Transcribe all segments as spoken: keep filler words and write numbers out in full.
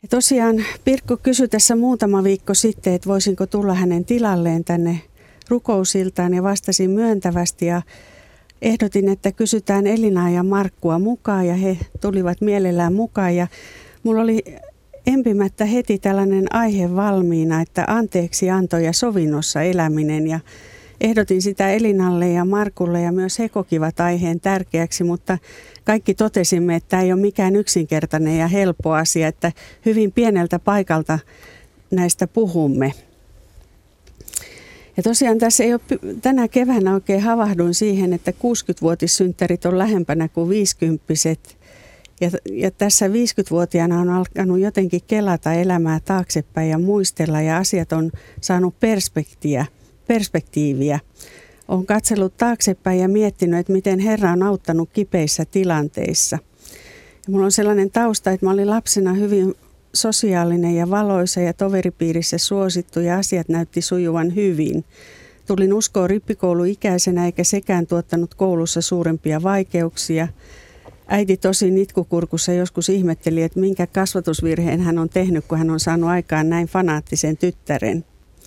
Ja tosiaan Pirkko kysyi tässä muutama viikko sitten, että voisinko tulla hänen tilalleen tänne rukousiltaan ja vastasin myöntävästi ja ehdotin, että kysytään Elinaa ja Markkua mukaan ja he tulivat mielellään mukaan ja mulla oli empimättä heti tällainen aihe valmiina, että anteeksianto ja sovinnossa eläminen ja ehdotin sitä Elinalle ja Markulle ja myös he kokivat aiheen tärkeäksi, mutta kaikki totesimme, että tämä ei ole mikään yksinkertainen ja helppo asia, että hyvin pieneltä paikalta näistä puhumme. Ja tosiaan tässä ei ole, tänä keväänä oikein havahduin siihen, että kuusikymmentävuotissynttärit on lähempänä kuin viisikymppiset. Ja, ja tässä viisikymmentävuotiaana on alkanut jotenkin kelata elämää taaksepäin ja muistella ja asiat on saanut perspektiiviä. perspektiiviä. Olen katsellut taaksepäin ja miettinyt, että miten Herra on auttanut kipeissä tilanteissa. Ja minulla on sellainen tausta, että mä olin lapsena hyvin sosiaalinen ja valoisa ja toveripiirissä suosittu ja asiat näytti sujuvan hyvin. Tulin uskoon rippikouluikäisenä eikä sekään tuottanut koulussa suurempia vaikeuksia. Äiti tosi nitkukurkussa joskus ihmetteli, että minkä kasvatusvirheen hän on tehnyt, kun hän on saanut aikaan näin fanaattisen tyttären.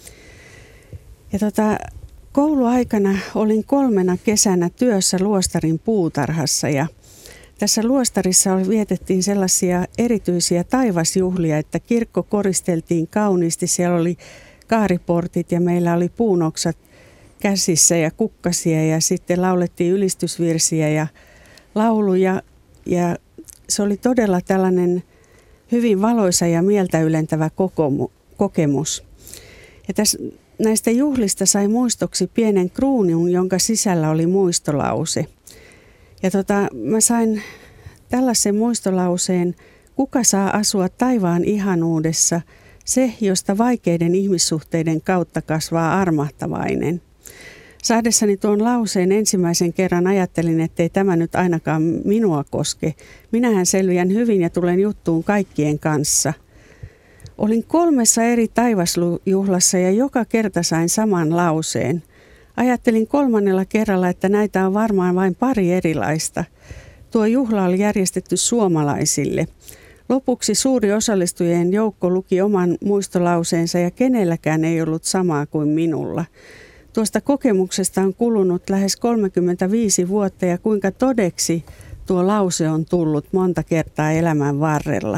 Ja tota, kouluaikana olin kolmena kesänä työssä luostarin puutarhassa ja tässä luostarissa vietettiin sellaisia erityisiä taivasjuhlia, että kirkko koristeltiin kauniisti. Siellä oli kaariportit ja meillä oli puunoksat käsissä ja kukkasia ja sitten laulettiin ylistysvirsiä ja lauluja. Ja se oli todella tällainen hyvin valoisa ja mieltä ylentävä kokemus. Ja tässä, näistä juhlista sai muistoksi pienen kruunun, jonka sisällä oli muistolause. Ja tota, mä sain tällaisen muistolauseen, kuka saa asua taivaan ihanuudessa, se, josta vaikeiden ihmissuhteiden kautta kasvaa armahtavainen. Saadessani tuon lauseen ensimmäisen kerran ajattelin, ettei tämä nyt ainakaan minua koske. Minähän selviän hyvin ja tulen juttuun kaikkien kanssa. Olin kolmessa eri taivasjuhlassa ja joka kerta sain saman lauseen. Ajattelin kolmannella kerralla, että näitä on varmaan vain pari erilaista. Tuo juhla oli järjestetty suomalaisille. Lopuksi suuri osallistujien joukko luki oman muistolauseensa ja kenelläkään ei ollut samaa kuin minulla. Tuosta kokemuksesta on kulunut lähes kolmekymmentäviisi vuotta ja kuinka todeksi tuo lause on tullut monta kertaa elämän varrella.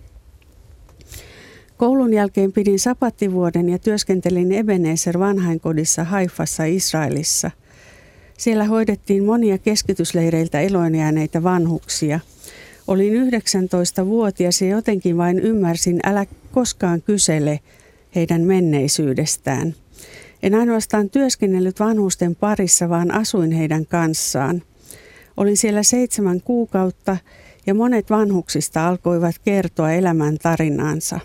Koulun jälkeen pidin sapattivuoden ja työskentelin Ebenezer vanhainkodissa Haifassa Israelissa. Siellä hoidettiin monia keskitysleireiltä eloon jääneitä vanhuksia. Olin yhdeksäntoistavuotias ja jotenkin vain ymmärsin, älä koskaan kysele heidän menneisyydestään. En ainoastaan työskennellyt vanhusten parissa, vaan asuin heidän kanssaan. Olin siellä seitsemän kuukautta ja monet vanhuksista alkoivat kertoa elämän tarinaansa.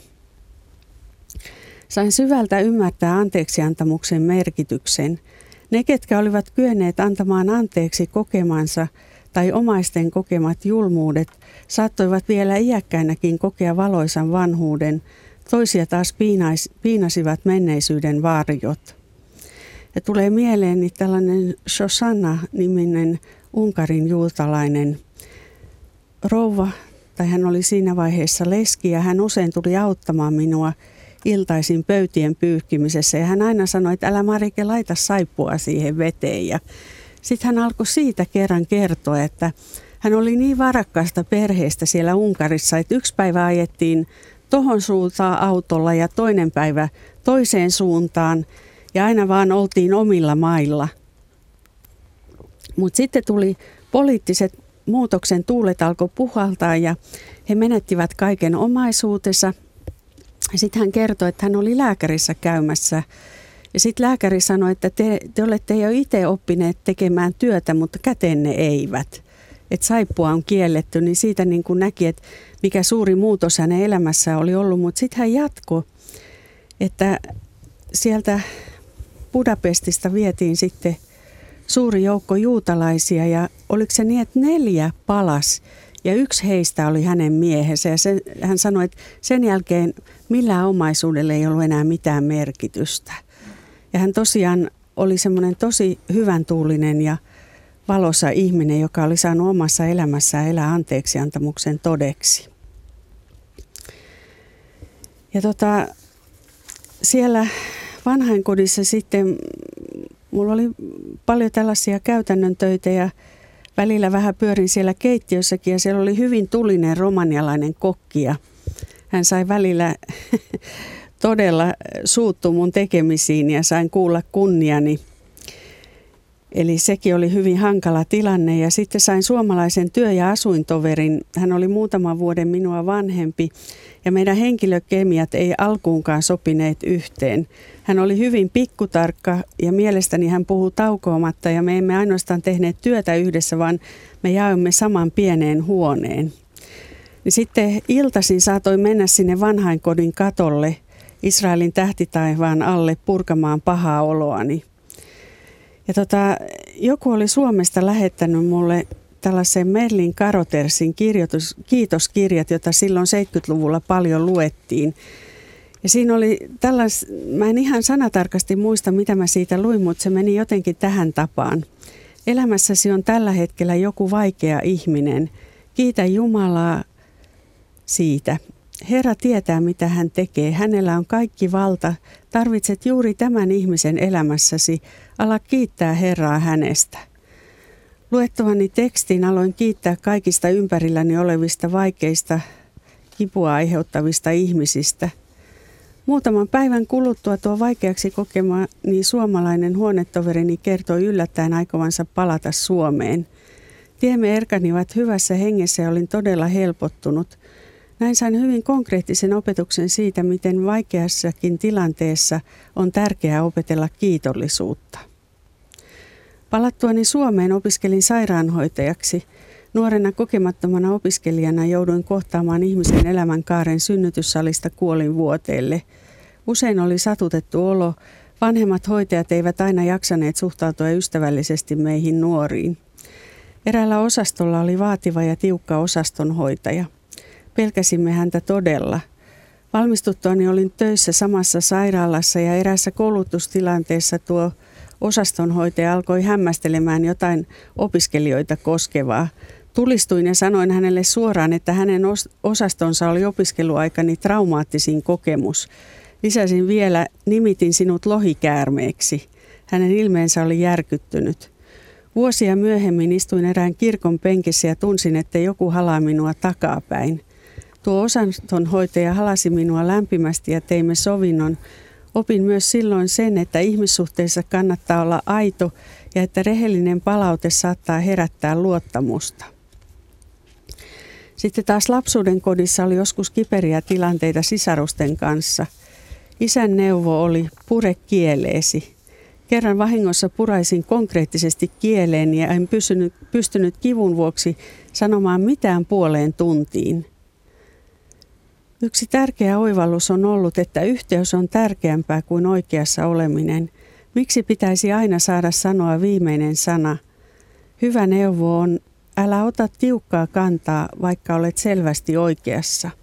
Sain syvältä ymmärtää anteeksiantamuksen merkityksen. Ne, ketkä olivat kyenneet antamaan anteeksi kokemansa tai omaisten kokemat julmuudet, saattoivat vielä iäkkäinäkin kokea valoisan vanhuuden. Toisia taas piinais, piinasivat menneisyyden varjot. Ja tulee mieleeni tällainen Shosanna-niminen Unkarin juutalainen rouva, tai hän oli siinä vaiheessa leski ja hän usein tuli auttamaan minua iltaisin pöytien pyyhkimisessä ja hän aina sanoi, että älä Marike laita saippua siihen veteen ja sitten hän alkoi siitä kerran kertoa, että hän oli niin varakkaasta perheestä siellä Unkarissa, että yksi päivä ajettiin tohon suuntaan autolla ja toinen päivä toiseen suuntaan ja aina vaan oltiin omilla mailla. Mutta sitten tuli poliittiset muutoksen tuulet alkoi puhaltaa ja he menettivät kaiken omaisuutensa. Sitten hän kertoi, että hän oli lääkärissä käymässä ja sitten lääkäri sanoi, että te, te olette jo itse oppineet tekemään työtä, mutta kätenne eivät. Että saippua on kielletty, niin siitä niin kuin näki, että mikä suuri muutos hänen elämässään oli ollut. Mutta sitten hän jatkoi, että sieltä Budapestista vietiin sitten suuri joukko juutalaisia ja oliko se niin, että neljä palas ja yksi heistä oli hänen miehensä. Ja sen, hän sanoi, että sen jälkeen millään omaisuudelle ei ollut enää mitään merkitystä. Ja hän tosiaan oli semmoinen tosi hyvän tuulinen ja valoisa ihminen, joka oli saanut omassa elämässään elää anteeksiantamuksen todeksi. Ja tota, siellä vanhainkodissa sitten mulla oli paljon tällaisia käytännön töitä ja välillä vähän pyörin siellä keittiössäkin ja siellä oli hyvin tulinen romanialainen kokki ja hän sai välillä todella suuttua mun tekemisiin ja sain kuulla kunniani. Eli sekin oli hyvin hankala tilanne ja sitten sain suomalaisen työ- ja asuintoverin. Hän oli muutaman vuoden minua vanhempi ja meidän henkilökemiat ei alkuunkaan sopineet yhteen. Hän oli hyvin pikkutarkka ja mielestäni hän puhuu taukoamatta ja me emme ainoastaan tehneet työtä yhdessä, vaan me jaoimme saman pieneen huoneen. Ja sitten iltaisin saatoin mennä sinne vanhainkodin katolle Israelin tähtitaivaan alle purkamaan pahaa oloani. Ja tota, joku oli Suomesta lähettänyt mulle tällaisen Merlin Carothers kirjoitus, kiitoskirjat, jota silloin seitsemänkymmentäluvulla paljon luettiin. Ja siinä oli tällais, mä en ihan sanatarkasti muista, mitä mä siitä luin, mutta se meni jotenkin tähän tapaan. Elämässäsi on tällä hetkellä joku vaikea ihminen. Kiitä Jumalaa siitä. Herra tietää, mitä hän tekee. Hänellä on kaikki valta. Tarvitset juuri tämän ihmisen elämässäsi. Ala kiittää Herraa hänestä. Luettavani tekstin aloin kiittää kaikista ympärilläni olevista vaikeista, kipua aiheuttavista ihmisistä. Muutaman päivän kuluttua tuo vaikeaksi kokemani suomalainen huonetoverini kertoi yllättäen aikovansa palata Suomeen. Tiemme erkanivat hyvässä hengessä ja olin todella helpottunut. Näin sain hyvin konkreettisen opetuksen siitä, miten vaikeassakin tilanteessa on tärkeää opetella kiitollisuutta. Palattuani Suomeen opiskelin sairaanhoitajaksi. Nuorena kokemattomana opiskelijana jouduin kohtaamaan ihmisen elämänkaaren synnytyssalista kuolinvuoteelle. Usein oli satutettu olo. Vanhemmat hoitajat eivät aina jaksaneet suhtautua ystävällisesti meihin nuoriin. Eräällä osastolla oli vaativa ja tiukka osastonhoitaja. Pelkäsimme häntä todella. Valmistuttuani olin töissä samassa sairaalassa ja eräässä koulutustilanteessa tuo osastonhoitaja alkoi hämmästelemään jotain opiskelijoita koskevaa. Tulistuin ja sanoin hänelle suoraan, että hänen osastonsa oli opiskeluaikani traumaattisin kokemus. Lisäsin vielä, nimitin sinut lohikäärmeeksi. Hänen ilmeensä oli järkyttynyt. Vuosia myöhemmin istuin erään kirkon penkissä ja tunsin, että joku halaa minua takapäin. Tuo osastonhoitaja halasi minua lämpimästi ja teimme sovinnon. Opin myös silloin sen, että ihmissuhteissa kannattaa olla aito ja että rehellinen palaute saattaa herättää luottamusta. Sitten taas lapsuuden kodissa oli joskus kiperiä tilanteita sisarusten kanssa. Isän neuvo oli pure kieleesi. Kerran vahingossa puraisin konkreettisesti kieleen ja en pystynyt, pystynyt kivun vuoksi sanomaan mitään puoleen tuntiin. Yksi tärkeä oivallus on ollut, että yhteys on tärkeämpää kuin oikeassa oleminen. Miksi pitäisi aina saada sanoa viimeinen sana? Hyvä neuvo on, älä ota tiukkaa kantaa, vaikka olet selvästi oikeassa.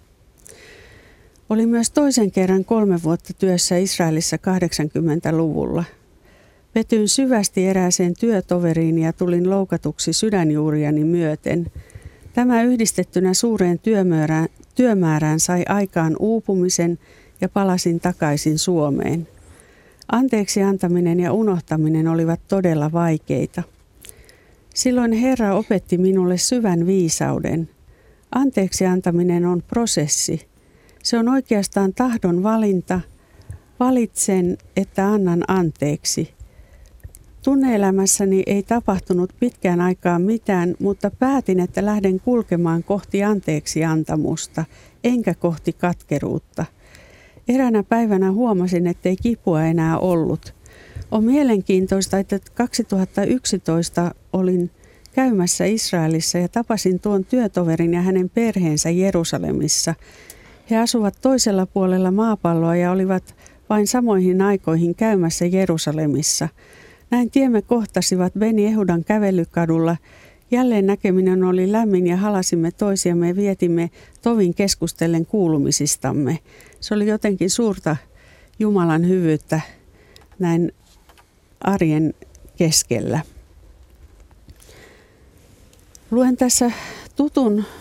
Olin myös toisen kerran kolme vuotta työssä Israelissa kahdeksankymmentäluvulla. Petyin syvästi erääseen työtoveriin ja tulin loukatuksi sydänjuuriani myöten. Tämä yhdistettynä suureen työmäärään, työmäärään sai aikaan uupumisen ja palasin takaisin Suomeen. Anteeksi antaminen ja unohtaminen olivat todella vaikeita. Silloin Herra opetti minulle syvän viisauden. Anteeksi antaminen on prosessi. Se on oikeastaan tahdon valinta. Valitsen, että annan anteeksi. Tunne-elämässäni ei tapahtunut pitkään aikaan mitään, mutta päätin, että lähden kulkemaan kohti anteeksiantamusta, enkä kohti katkeruutta. Eräänä päivänä huomasin, ettei kipua enää ollut. On mielenkiintoista, että kaksituhattayksitoista olin käymässä Israelissa ja tapasin tuon työtoverin ja hänen perheensä Jerusalemissa. He asuvat toisella puolella maapalloa ja olivat vain samoihin aikoihin käymässä Jerusalemissa. Näin tiemme kohtasivat Beni Ehudan kävelykadulla. Jälleen näkeminen oli lämmin ja halasimme toisiamme ja vietimme tovin keskustellen kuulumisistamme. Se oli jotenkin suurta Jumalan hyvyyttä näin arjen keskellä. Luen tässä tutun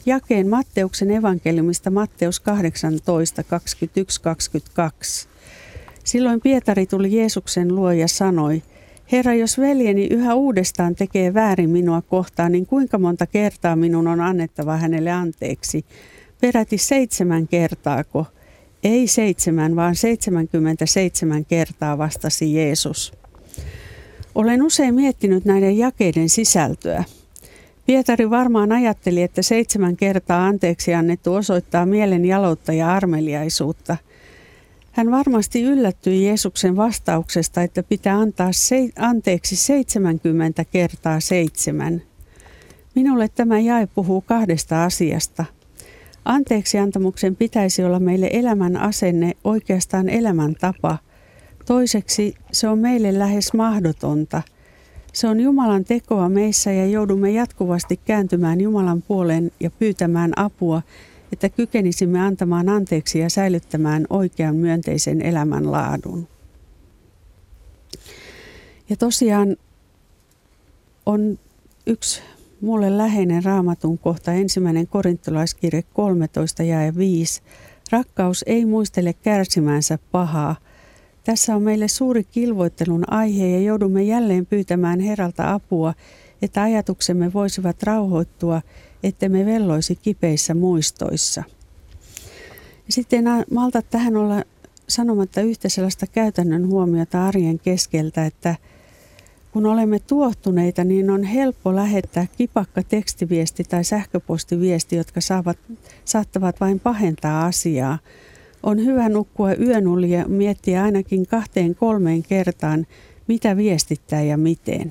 jakeen Matteuksen evankeliumista Matteus kahdeksantoista, kaksikymmentäyksi kaksikymmentäkaksi. Silloin Pietari tuli Jeesuksen luo ja sanoi, Herra, jos veljeni yhä uudestaan tekee väärin minua kohtaan, niin kuinka monta kertaa minun on annettava hänelle anteeksi? Peräti seitsemän kertaako? Ei seitsemän, vaan seitsemänkymmentäseitsemän kertaa, vastasi Jeesus. Olen usein miettinyt näiden jakeiden sisältöä. Pietari varmaan ajatteli, että seitsemän kertaa anteeksi annettu osoittaa mielen jaloutta ja armeliaisuutta. Hän varmasti yllättyi Jeesuksen vastauksesta, että pitää antaa se, anteeksi seitsemänkymmentä kertaa seitsemän. Minulle tämä jae puhuu kahdesta asiasta. Anteeksiantamuksen pitäisi olla meille elämän asenne, oikeastaan elämäntapa. Toiseksi se on meille lähes mahdotonta. Se on Jumalan tekoa meissä ja joudumme jatkuvasti kääntymään Jumalan puoleen ja pyytämään apua, että kykenisimme antamaan anteeksi ja säilyttämään oikean myönteisen elämänlaadun. Ja tosiaan on yksi mulle läheinen Raamatun kohta, ensimmäinen korintolaiskirje kolmetoista jae viisi. Rakkaus ei muistele kärsimänsä pahaa. Tässä on meille suuri kilvoittelun aihe ja joudumme jälleen pyytämään Herralta apua, että ajatuksemme voisivat rauhoittua, ettemme velloisi kipeissä muistoissa. Ja sitten en malta tähän olla sanomatta yhtä sellaista käytännön huomiota arjen keskeltä, että kun olemme tuohtuneita, niin on helppo lähettää kipakka tekstiviesti tai sähköpostiviesti, jotka saavat, saattavat vain pahentaa asiaa. On hyvä nukkua yön yli ja miettiä ainakin kahteen kolmeen kertaan, mitä viestittää ja miten.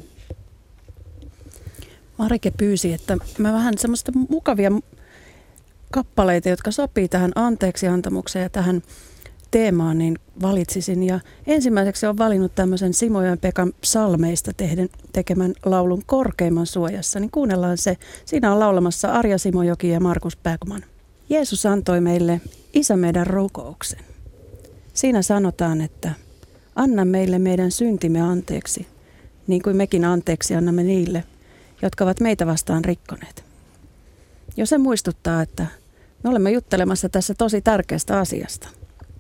Marike pyysi, että mä vähän semmoista mukavia kappaleita, jotka sopii tähän anteeksiantamukseen ja tähän teemaan, niin valitsisin. Ja ensimmäiseksi olen valinnut tämmöisen Simo ja Pekan psalmeista tehden, tekemän laulun Korkeimman suojassa. Niin kuunnellaan se. Siinä on laulamassa Arja Simojoki ja Markus Bergman. Jeesus antoi meille Isä meidän rukouksen. Siinä sanotaan, että anna meille meidän syntimme anteeksi, niin kuin mekin anteeksi annamme niille, jotka ovat meitä vastaan rikkoneet. Jo se muistuttaa, että me olemme juttelemassa tässä tosi tärkeästä asiasta.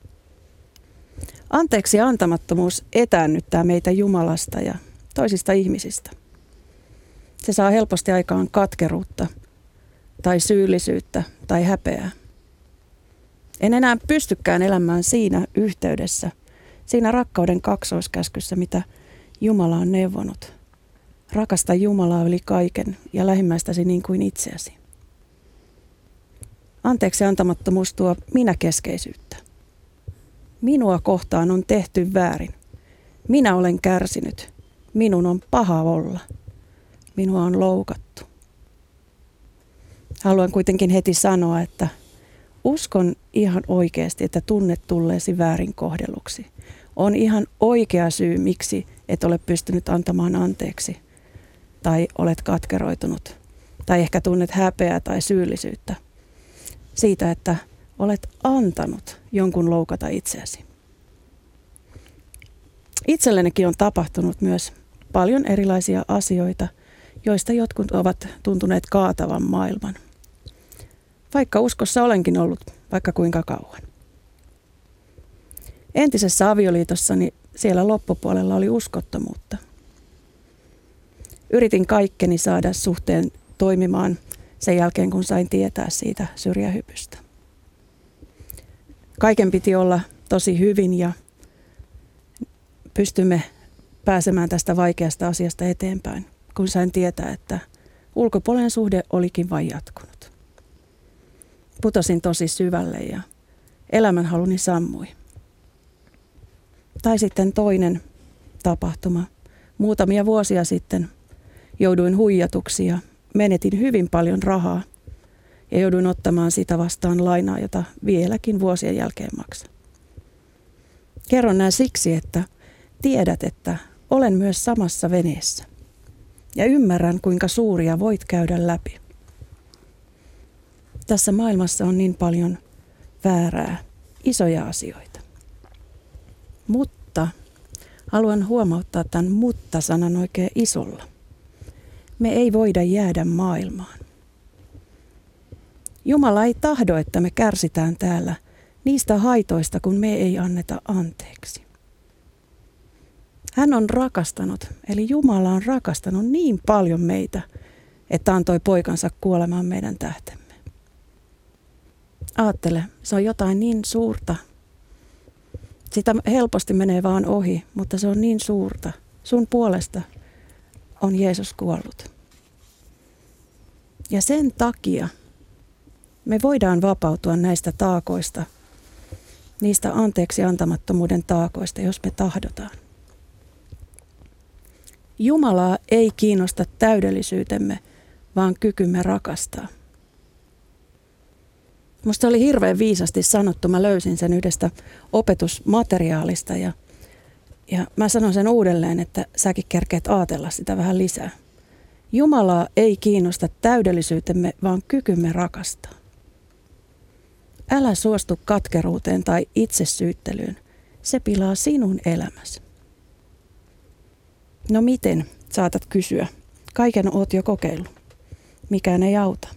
Anteeksi antamattomuus etäännyttää meitä Jumalasta ja toisista ihmisistä. Se saa helposti aikaan katkeruutta tai syyllisyyttä tai häpeää. En enää pystykään elämään siinä yhteydessä, siinä rakkauden kaksoiskäskyssä, mitä Jumala on neuvonut. Rakasta Jumalaa yli kaiken ja lähimmäistäsi niin kuin itseäsi. Anteeksi antamattomuus tuo minäkeskeisyyttä. Minua kohtaan on tehty väärin. Minä olen kärsinyt. Minun on paha olla. Minua on loukattu. Haluan kuitenkin heti sanoa, että uskon ihan oikeasti, että tunnet tulleesi väärin kohdelluksi. On ihan oikea syy, miksi et ole pystynyt antamaan anteeksi. Tai olet katkeroitunut. Tai ehkä tunnet häpeää tai syyllisyyttä. Siitä, että olet antanut jonkun loukata itseäsi. Itsellenikin on tapahtunut myös paljon erilaisia asioita, joista jotkut ovat tuntuneet kaatavan maailman. Vaikka uskossa olenkin ollut vaikka kuinka kauan. Entisessä avioliitossani siellä loppupuolella oli uskottomuutta. Yritin kaikkeni saada suhteen toimimaan sen jälkeen, kun sain tietää siitä syrjähypystä. Kaiken piti olla tosi hyvin ja pystymme pääsemään tästä vaikeasta asiasta eteenpäin, kun sain tietää, että ulkopuolinen suhde olikin vain jatkunut. Putosin tosi syvälle ja elämänhaluni sammui. Tai sitten toinen tapahtuma. Muutamia vuosia sitten jouduin huijatuksi ja menetin hyvin paljon rahaa ja jouduin ottamaan sitä vastaan lainaa, jota vieläkin vuosien jälkeen maksan. Kerron nämä siksi, että tiedät, että olen myös samassa veneessä ja ymmärrän, kuinka suuria voit käydä läpi. Tässä maailmassa on niin paljon väärää, isoja asioita. Mutta haluan huomauttaa tämän mutta-sanan oikein isolla. Me ei voida jäädä maailmaan. Jumala ei tahdo, että me kärsitään täällä niistä haitoista, kun me ei anneta anteeksi. Hän on rakastanut, eli Jumala on rakastanut niin paljon meitä, että antoi poikansa kuolemaan meidän tähtemme. Aattele, se on jotain niin suurta. Sitä helposti menee vaan ohi, mutta se on niin suurta. Sun puolesta on Jeesus kuollut. Ja sen takia me voidaan vapautua näistä taakoista, niistä anteeksi antamattomuuden taakoista, jos me tahdotaan. Jumalaa ei kiinnosta täydellisyytemme, vaan kykymme rakastaa. Musta oli hirveän viisasti sanottu, mä löysin sen yhdestä opetusmateriaalista ja, ja mä sanon sen uudelleen, että säkin kerkeet aatella sitä vähän lisää. Jumalaa ei kiinnosta täydellisyytemme, vaan kykymme rakastaa. Älä suostu katkeruuteen tai itsesyyttelyyn. Se pilaa sinun elämäsi. No miten, saatat kysyä. Kaiken oot jo kokeillut. Mikään ei auta.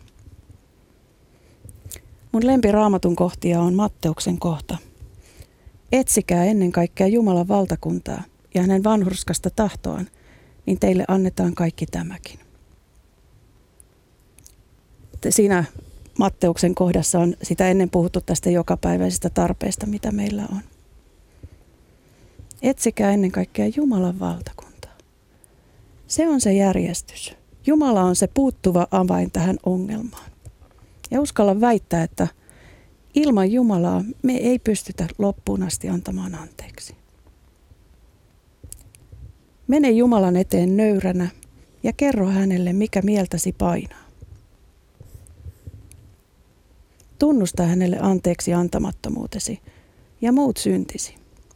Mun lempiraamatun kohtia on Matteuksen kohta. Etsikää ennen kaikkea Jumalan valtakuntaa ja hänen vanhurskasta tahtoaan, niin teille annetaan kaikki tämäkin. Siinä Matteuksen kohdassa on sitä ennen puhuttu tästä jokapäiväisestä tarpeesta, mitä meillä on. Etsikää ennen kaikkea Jumalan valtakuntaa. Se on se järjestys. Jumala on se puuttuva avain tähän ongelmaan. Ja uskalla väittää, että ilman Jumalaa me ei pystytä loppuun asti antamaan anteeksi. Mene Jumalan eteen nöyränä ja kerro hänelle, mikä mieltäsi painaa. Tunnusta hänelle anteeksi antamattomuutesi ja muut syntisi.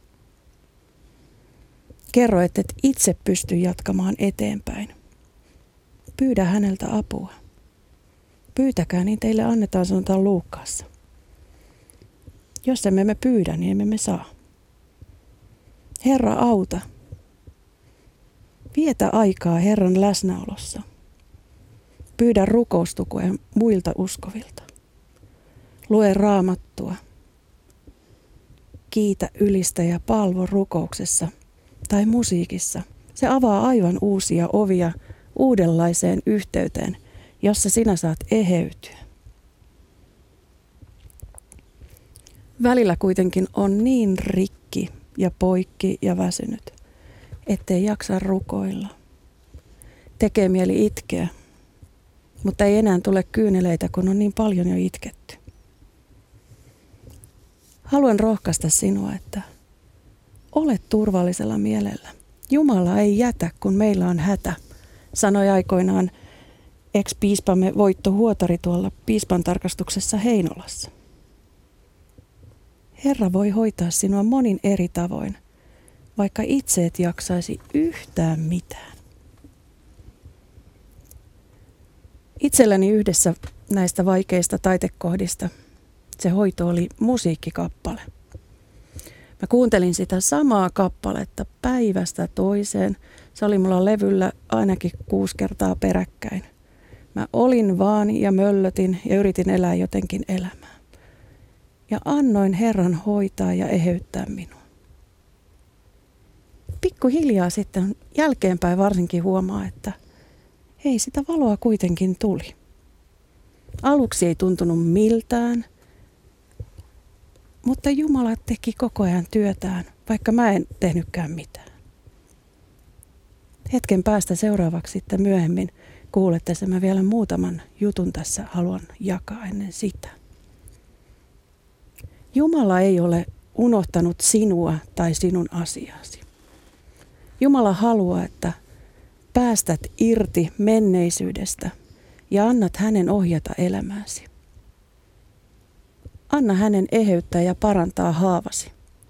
Kerro, että et itse pysty jatkamaan eteenpäin. Pyydä häneltä apua. Pyytäkää, niin teille annetaan, sanotaan Luukkaassa. Jos emme me pyydä, niin emme me saa. Herra, auta. Vietä aikaa Herran läsnäolossa. Pyydä rukoustukea muilta uskovilta. Lue raamattua. Kiitä, ylistä ja palvo rukouksessa tai musiikissa. Se avaa aivan uusia ovia uudenlaiseen yhteyteen, jossa sinä saat eheytyä. Välillä kuitenkin on niin rikki ja poikki ja väsynyt, ettei jaksa rukoilla. Tekee mieli itkeä, mutta ei enää tule kyyneleitä, kun on niin paljon jo itketty. Haluan rohkaista sinua, että ole turvallisella mielellä. Jumala ei jätä, kun meillä on hätä, sanoi aikoinaan ex-piispamme Voitto Huotari tuolla piispan tarkastuksessa Heinolassa. Herra voi hoitaa sinua monin eri tavoin, vaikka itse et jaksaisi yhtään mitään. Itselläni yhdessä näistä vaikeista taitekohdista se hoito oli musiikkikappale. Mä kuuntelin sitä samaa kappaletta päivästä toiseen. Se oli mulla levyllä ainakin kuusi kertaa peräkkäin. Mä olin vaan ja möllötin ja yritin elää jotenkin elämää. Ja annoin Herran hoitaa ja eheyttää minua. Pikkuhiljaa sitten jälkeenpäin varsinkin huomaa, että hei, sitä valoa kuitenkin tuli. Aluksi ei tuntunut miltään, mutta Jumala teki koko ajan työtään, vaikka mä en tehnytkään mitään. Hetken päästä seuraavaksi sitten myöhemmin kuulette, että mä vielä muutaman jutun tässä haluan jakaa ennen sitä. Jumala ei ole unohtanut sinua tai sinun asiasi. Jumala haluaa, että päästät irti menneisyydestä ja annat hänen ohjata elämääsi. Anna hänen eheyttää ja parantaa haavasi.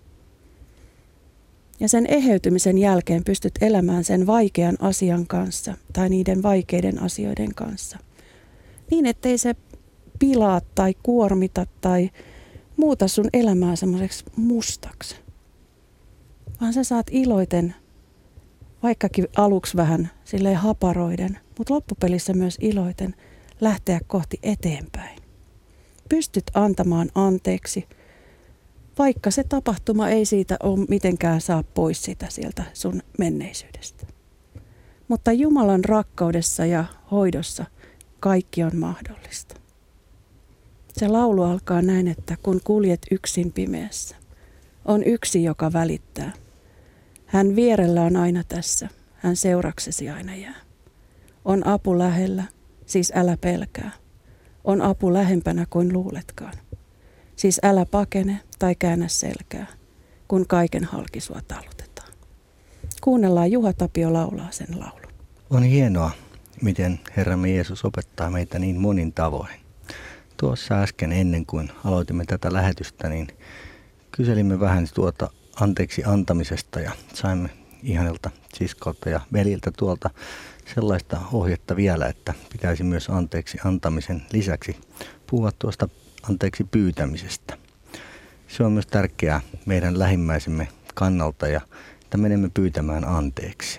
Ja sen eheytymisen jälkeen pystyt elämään sen vaikean asian kanssa tai niiden vaikeiden asioiden kanssa. Niin, ettei se pilaa tai kuormita tai muuta sun elämää semmoiseksi mustaksi. Vaan sä saat iloiten, vaikkakin aluksi vähän silleen haparoiden, mutta loppupelissä myös iloiten lähteä kohti eteenpäin. pystyt antamaan anteeksi, vaikka se tapahtuma ei siitä ole mitenkään saa pois sitä sieltä sun menneisyydestä. Mutta Jumalan rakkaudessa ja hoidossa kaikki on mahdollista. Se laulu alkaa näin, että kun kuljet yksin pimeässä, on yksi, joka välittää. Hän vierellä on aina tässä, hän seuraksesi aina jää. On apu lähellä, siis älä pelkää. On apu lähempänä kuin luuletkaan. Siis älä pakene tai käännä selkää, kun kaiken halki sua talutetaan. Kuunnellaan, Juha Tapio laulaa sen laulun. On hienoa, miten Herramme Jeesus opettaa meitä niin monin tavoin. Tuossa äsken ennen kuin aloitimme tätä lähetystä, niin kyselimme vähän tuota anteeksi antamisesta ja saimme ihanilta siskolta ja veliltä tuolta sellaista ohjetta vielä, että pitäisi myös anteeksi antamisen lisäksi puhua tuosta anteeksi pyytämisestä. Se on myös tärkeää meidän lähimmäisemme kannalta ja että menemme pyytämään anteeksi.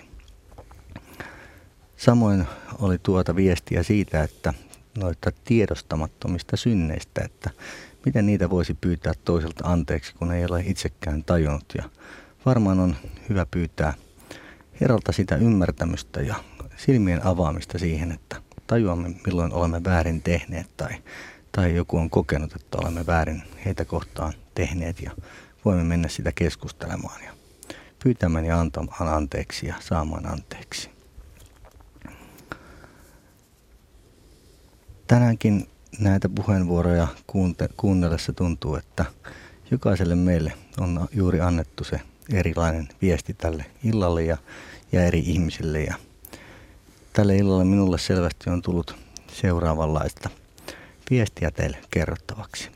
Samoin oli tuota viestiä siitä, että noita tiedostamattomista synneistä, että miten niitä voisi pyytää toiselta anteeksi, kun ei ole itsekään tajunnut. Ja varmaan on hyvä pyytää Herralta sitä ymmärtämystä ja silmien avaamista siihen, että tajuamme milloin olemme väärin tehneet tai, tai joku on kokenut, että olemme väärin heitä kohtaan tehneet ja voimme mennä sitä keskustelemaan ja pyytämään ja antamaan anteeksi ja saamaan anteeksi. Tänäänkin näitä puheenvuoroja kuunte- kuunnellessa tuntuu, että jokaiselle meille on juuri annettu se erilainen viesti tälle illalle ja, ja eri ihmisille. Ja tälle illalle minulle selvästi on tullut seuraavanlaista viestiä teille kerrottavaksi.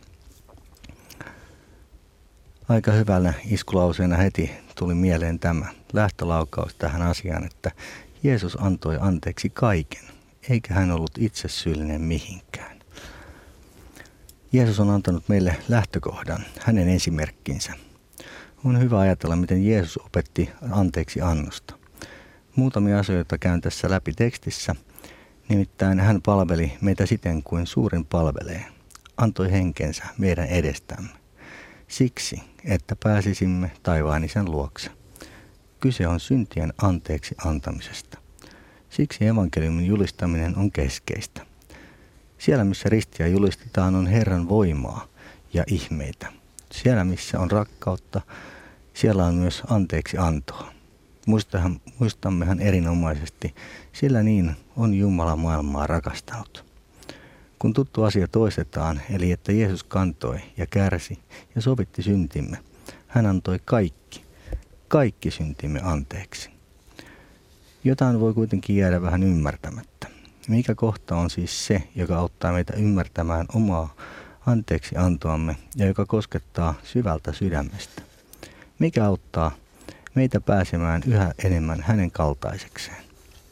Aika hyvällä iskulauseena heti tuli mieleen tämä lähtölaukaus tähän asiaan, että Jeesus antoi anteeksi kaiken, eikä hän ollut itse syyllinen mihinkään. Jeesus on antanut meille lähtökohdan, hänen esimerkkinsä. On hyvä ajatella, miten Jeesus opetti anteeksi annosta. Muutamia asioita käyn tässä läpi tekstissä, nimittäin hän palveli meitä siten kuin suurin palvelee, antoi henkensä meidän edestämme. Siksi, että pääsisimme taivaan Isän luokse. Kyse on syntien anteeksi antamisesta. Siksi evankeliumin julistaminen on keskeistä. Siellä, missä ristiä julistetaan, on Herran voimaa ja ihmeitä. Siellä, missä on rakkautta, siellä on myös anteeksi antoa. Muistahan, muistammehan erinomaisesti, sillä niin on Jumala maailmaa rakastanut. Kun tuttu asia toistetaan, eli että Jeesus kantoi ja kärsi ja sovitti syntimme, hän antoi kaikki, kaikki syntimme anteeksi. Jotain voi kuitenkin jäädä vähän ymmärtämättä. Mikä kohta on siis se, joka auttaa meitä ymmärtämään omaa anteeksi antoamme ja joka koskettaa syvältä sydämestä? Mikä auttaa meitä pääsemään yhä enemmän hänen kaltaisekseen?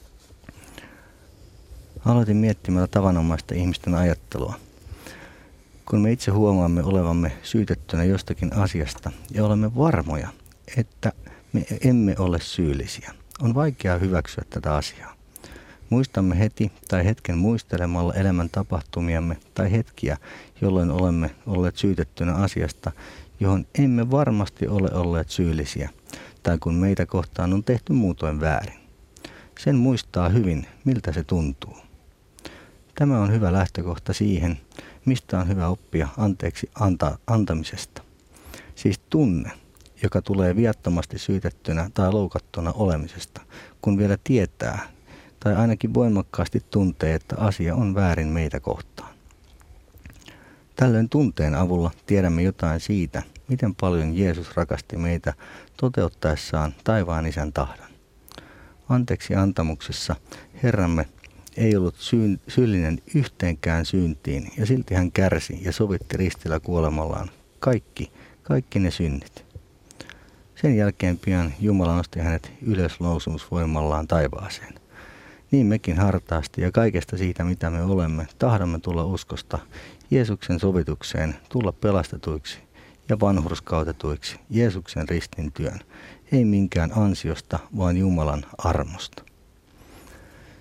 Aloitin miettimällä tavanomaista ihmisten ajattelua. Kun me itse huomaamme olevamme syytettynä jostakin asiasta ja olemme varmoja, että me emme ole syyllisiä, on vaikeaa hyväksyä tätä asiaa. Muistamme heti tai hetken muistelemalla elämän tapahtumiamme tai hetkiä, jolloin olemme olleet syytettynä asiasta, johon emme varmasti ole olleet syyllisiä, tai kun meitä kohtaan on tehty muutoin väärin. Sen muistaa hyvin, miltä se tuntuu. Tämä on hyvä lähtökohta siihen, mistä on hyvä oppia anteeksi anta- antamisesta. Siis tunne, joka tulee viattomasti syytettynä tai loukattuna olemisesta, kun vielä tietää, tai ainakin voimakkaasti tuntee, että asia on väärin meitä kohtaan. Tällöin tunteen avulla tiedämme jotain siitä, miten paljon Jeesus rakasti meitä toteuttaessaan taivaan Isän tahdon. Anteeksi antamuksessa Herramme ei ollut syyn, syyllinen yhteenkään syyntiin, ja silti hän kärsi ja sovitti ristillä kuolemallaan kaikki, kaikki ne synnit. Sen jälkeen pian Jumala nosti hänet ylösnousemusvoimallaan taivaaseen. Niin mekin hartaasti ja kaikesta siitä, mitä me olemme, tahdomme tulla uskosta Jeesuksen sovitukseen, tulla pelastetuiksi ja vanhurskautetuiksi Jeesuksen ristin työn, ei minkään ansiosta, vaan Jumalan armosta.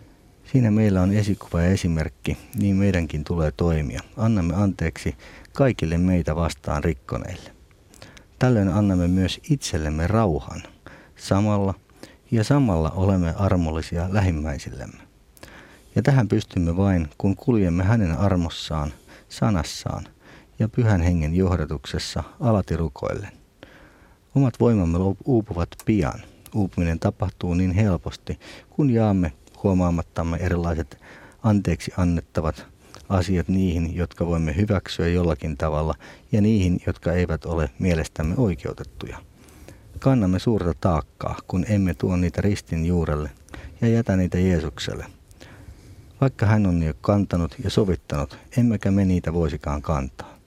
Siinä meillä on esikuva ja esimerkki, niin meidänkin tulee toimia. Annamme anteeksi kaikille meitä vastaan rikkoneille. Tällöin annamme myös itsellemme rauhan samalla ja samalla olemme armollisia lähimmäisillemme. Ja tähän pystymme vain, kun kuljemme hänen armossaan, sanassaan ja pyhän hengen johdatuksessa alati rukoillen. Omat voimamme uupuvat pian. Uupuminen tapahtuu niin helposti, kun jaamme huomaamattamme erilaiset anteeksi annettavat asiat niihin, jotka voimme hyväksyä jollakin tavalla, ja niihin, jotka eivät ole mielestämme oikeutettuja. Kannamme suurta taakkaa, kun emme tuo niitä ristin juurelle ja jätä niitä Jeesukselle. Vaikka hän on jo kantanut ja sovittanut, emmekä me niitä voisikaan kantaa.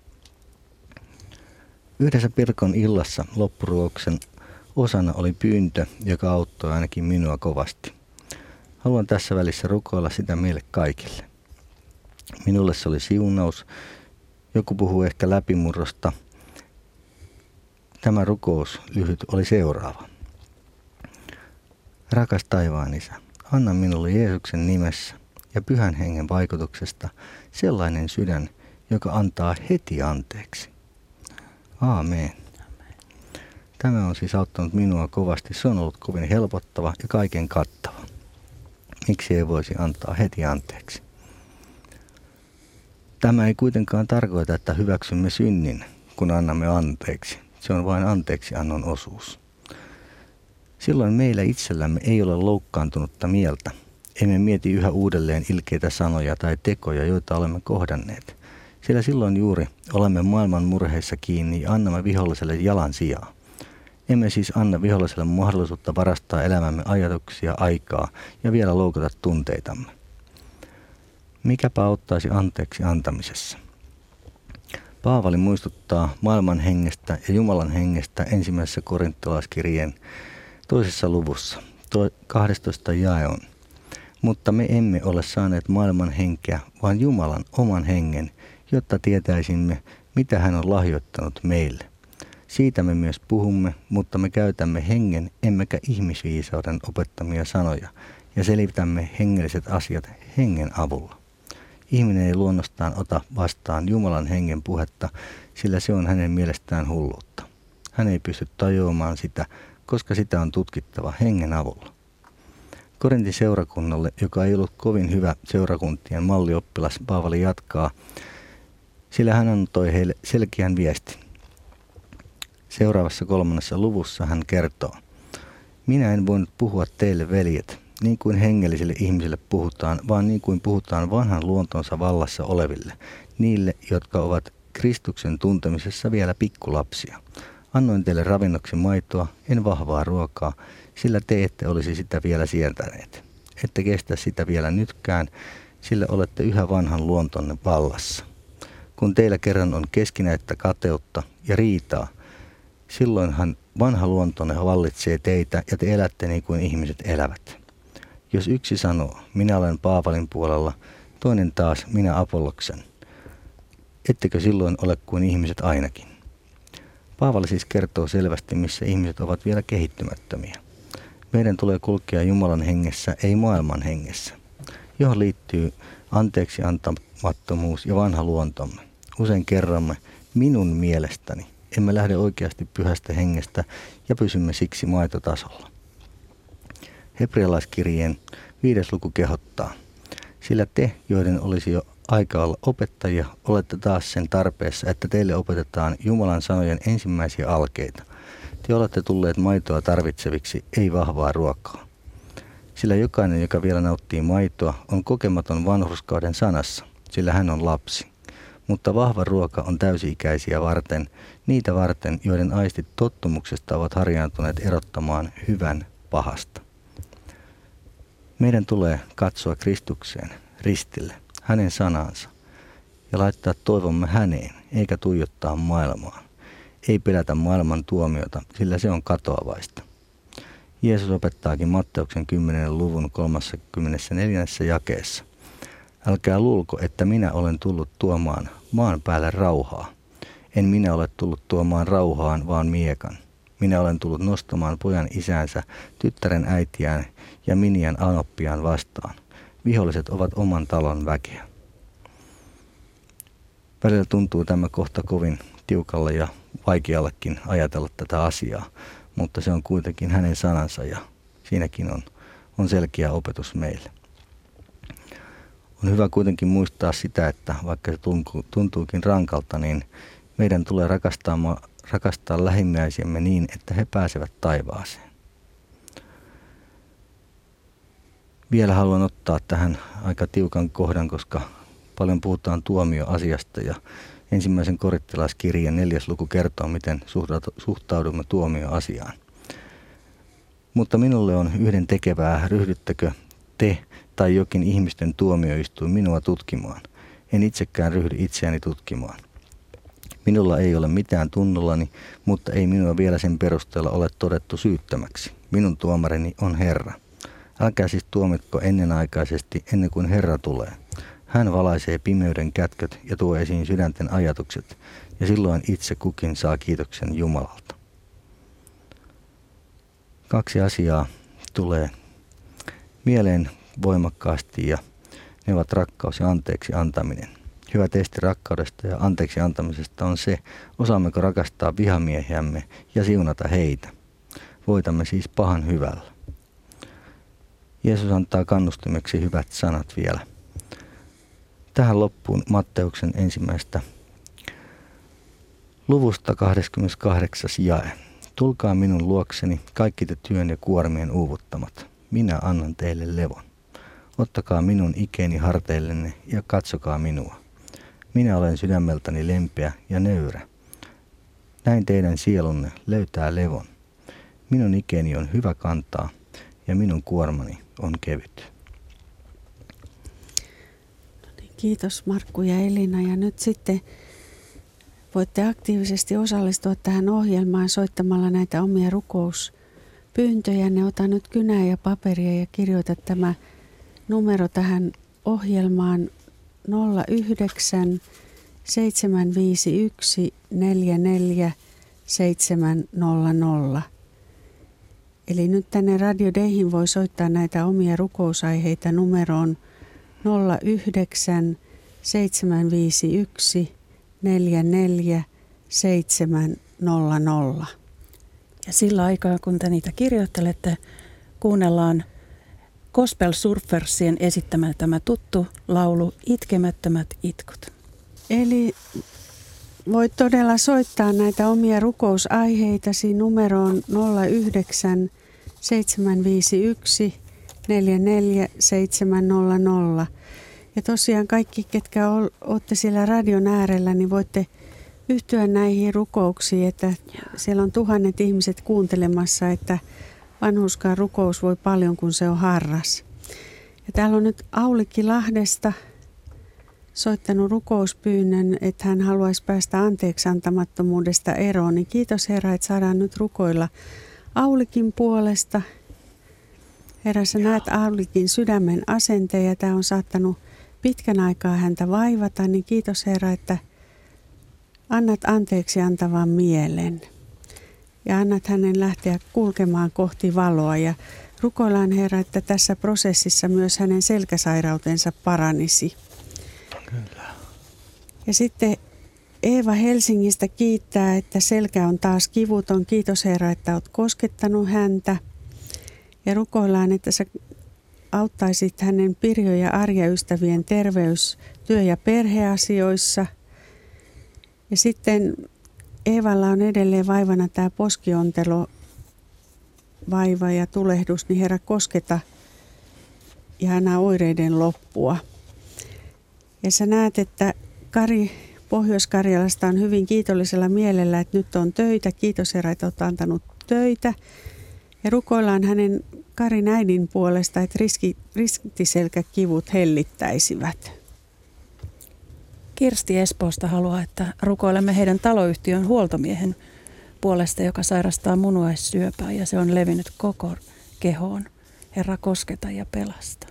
Yhdessä Pirkon illassa loppuruoksen osana oli pyyntö, joka auttoi ainakin minua kovasti. Haluan tässä välissä rukoilla sitä meille kaikille. Minulle se oli siunaus. Joku puhuu ehkä läpimurrosta. Tämä rukous lyhyt oli seuraava. Rakas taivaan Isä, anna minulle Jeesuksen nimessä ja Pyhän Hengen vaikutuksesta sellainen sydän, joka antaa heti anteeksi. Aamen. Tämä on siis auttanut minua kovasti. Se on ollut kovin helpottava ja kaiken kattava. Miksi ei voisi antaa heti anteeksi? Tämä ei kuitenkaan tarkoita, että hyväksymme synnin, kun annamme anteeksi. Se on vain anteeksiannon osuus. Silloin meillä itsellämme ei ole loukkaantunutta mieltä. Emme mieti yhä uudelleen ilkeitä sanoja tai tekoja, joita olemme kohdanneet. Sillä silloin juuri olemme maailman murheissa kiinni ja annamme viholliselle jalan sijaa. Emme siis anna viholliselle mahdollisuutta varastaa elämämme ajatuksia, aikaa ja vielä loukata tunteitamme. Mikäpä auttaisi anteeksi antamisessa? Paavali muistuttaa maailman hengestä ja Jumalan hengestä ensimmäisessä korintolaiskirjeen toisessa luvussa. kahdestoista jae on. Mutta me emme ole saaneet maailman henkeä, vaan Jumalan oman hengen, jotta tietäisimme, mitä hän on lahjoittanut meille. Siitä me myös puhumme, mutta me käytämme hengen emmekä ihmisviisauden opettamia sanoja ja selitämme hengelliset asiat hengen avulla. Ihminen ei luonnostaan ota vastaan Jumalan hengen puhetta, sillä se on hänen mielestään hulluutta. Hän ei pysty tajuamaan sitä, koska sitä on tutkittava hengen avulla. Korintin seurakunnalle, joka ei ollut kovin hyvä seurakuntien mallioppilas, Paavali jatkaa, sillä hän antoi heille selkeän viestin. Seuraavassa kolmannessa luvussa hän kertoo, minä en voinut puhua teille, veljet, niin kuin hengellisille ihmisille puhutaan, vaan niin kuin puhutaan vanhan luontonsa vallassa oleville, niille, jotka ovat Kristuksen tuntemisessa vielä pikkulapsia. Annoin teille ravinnoksi maitoa, en vahvaa ruokaa, sillä te ette olisi sitä vielä sietäneet. Ette kestä sitä vielä nytkään, sillä olette yhä vanhan luontonne vallassa. Kun teillä kerran on keskinäistä kateutta ja riitaa, silloinhan vanha luontonne vallitsee teitä ja te elätte niin kuin ihmiset elävät. Jos yksi sanoo, minä olen Paavalin puolella, toinen taas minä Apolloksen, ettekö silloin ole kuin ihmiset ainakin? Paavali siis kertoo selvästi, missä ihmiset ovat vielä kehittymättömiä. Meidän tulee kulkea Jumalan hengessä, ei maailman hengessä, johon liittyy anteeksi antamattomuus ja vanha luontomme. Usein kerromme minun mielestäni, emme lähde oikeasti pyhästä hengestä ja pysymme siksi maitotasolla. Hebrealaiskirjeen viides luku kehottaa, sillä te, joiden olisi jo aika olla opettajia, olette taas sen tarpeessa, että teille opetetaan Jumalan sanojen ensimmäisiä alkeita. Te olette tulleet maitoa tarvitseviksi, ei vahvaa ruokaa. Sillä jokainen, joka vielä nauttii maitoa, on kokematon vanhurskauden sanassa, sillä hän on lapsi. Mutta vahva ruoka on täysi-ikäisiä varten, niitä varten, joiden aistit tottumuksesta ovat harjaantuneet erottamaan hyvän pahasta. Meidän tulee katsoa Kristukseen, ristille, hänen sanansa, ja laittaa toivomme häneen, eikä tuijottaa maailmaan. Ei pelätä maailman tuomiota, sillä se on katoavaista. Jeesus opettaakin Matteuksen kymmenen luvun kolmaskymmenesneljäs jakeessa. Älkää luulko, että minä olen tullut tuomaan maan päälle rauhaa. En minä ole tullut tuomaan rauhaan, vaan miekan. Minä olen tullut nostamaan pojan isänsä, tyttären äitiään ja miniän anoppiaan vastaan. Viholliset ovat oman talon väkeä. Välillä tuntuu tämä kohta kovin tiukalle ja vaikeallekin ajatella tätä asiaa, mutta se on kuitenkin hänen sanansa ja siinäkin on, on selkeä opetus meille. On hyvä kuitenkin muistaa sitä, että vaikka se tuntuukin rankalta, niin meidän tulee rakastaa, rakastaa lähimmäisiämme niin, että he pääsevät taivaaseen. Vielä haluan ottaa tähän aika tiukan kohdan, koska paljon puhutaan tuomioasiasta ja ensimmäisen korinttilaiskirjeen neljäs luku kertoo, miten suhtaudumme tuomioasiaan. Mutta minulle on yhden tekevää, ryhdyttekö te tai jokin ihmisten tuomioistuin minua tutkimaan. En itsekään ryhdy itseäni tutkimaan. Minulla ei ole mitään tunnollani, mutta ei minua vielä sen perusteella ole todettu syyttömäksi. Minun tuomarini on Herra. Älkää siis tuomitko ennenaikaisesti ennen kuin Herra tulee. Hän valaisee pimeyden kätköt ja tuo esiin sydänten ajatukset, ja silloin itse kukin saa kiitoksen Jumalalta. Kaksi asiaa tulee mieleen voimakkaasti, ja ne ovat rakkaus ja anteeksi antaminen. Hyvä testi rakkaudesta ja anteeksi antamisesta on se, osaammeko rakastaa vihamiehiämme ja siunata heitä. Voitamme siis pahan hyvällä. Jeesus antaa kannustimeksi hyvät sanat vielä. Tähän loppuun Matteuksen ensimmäistä luvusta kahdeskymmeneskahdeksas jae. Tulkaa minun luokseni kaikki te työn ja kuormien uuvuttamat. Minä annan teille levon. Ottakaa minun ikeeni harteillenne ja katsokaa minua. Minä olen sydämeltäni lempeä ja nöyrä. Näin teidän sielunne löytää levon. Minun ikeeni on hyvä kantaa ja minun kuormani on kevyt. Kiitos Markku ja Elina. Ja nyt sitten voitte aktiivisesti osallistua tähän ohjelmaan soittamalla näitä omia rukouspyyntöjänne. Ota nyt kynää ja paperia ja kirjoita tämä numero tähän ohjelmaan nolla yhdeksän seitsemän viisi yksi neljä neljä seitsemän nolla nolla. Eli nyt tänne Radio Deihin voi soittaa näitä omia rukousaiheita numeroon nolla yhdeksän seitsemän viisi yksi neljä neljä seitsemän nolla nolla. Ja sillä aikaa, kun te niitä kirjoittelette, kuunnellaan Gospel Surfersien esittämä tämä tuttu laulu Itkemättömät itkut. Eli voit todella soittaa näitä omia rukousaiheitasi numeroon nolla yhdeksän seitsemän viisi yksi neljä neljä seitsemän nolla nolla. Ja tosiaan kaikki, ketkä olette siellä radion äärellä, niin voitte yhtyä näihin rukouksiin, että siellä on tuhannet ihmiset kuuntelemassa, että vanhurskaan rukous voi paljon, kun se on harras. Ja täällä on nyt Aulikki Lahdesta soittanut rukouspyynnön, että hän haluaisi päästä anteeksi antamattomuudesta eroon. Niin kiitos Herra, että saadaan nyt rukoilla Aulikin puolesta. Herra, sä näet Aulikin sydämen asenteen ja tämä on saattanut pitkän aikaa häntä vaivata, niin kiitos Herra, että annat anteeksi antavan mielen ja annat hänen lähteä kulkemaan kohti valoa ja rukoillaan Herra, että tässä prosessissa myös hänen selkäsairautensa paranisi. Kyllä. Ja sitten Eeva Helsingistä kiittää, että selkä on taas kivuton. Kiitos Herra, että olet koskettanut häntä. Ja rukoillaan, että sä auttaisit hänen Pirjo ja Arja ystävien terveys-, työ- ja perheasioissa. Ja sitten Eevalla on edelleen vaivana tämä poskiontelo, vaiva ja tulehdus, niin Herra kosketa ja anna oireiden loppua. Ja sä näet, että Kari Pohjois-Karjalasta on hyvin kiitollisella mielellä, että nyt on töitä. Kiitos Herra, että olet antanut töitä. Ja rukoillaan hänen Karin äidin puolesta, että riski, ristiselkäkivut hellittäisivät. Kirsti Espoosta haluaa, että rukoilemme heidän taloyhtiön huoltomiehen puolesta, joka sairastaa munuaissyöpää ja se on levinnyt koko kehoon. Herra, kosketa ja pelasta.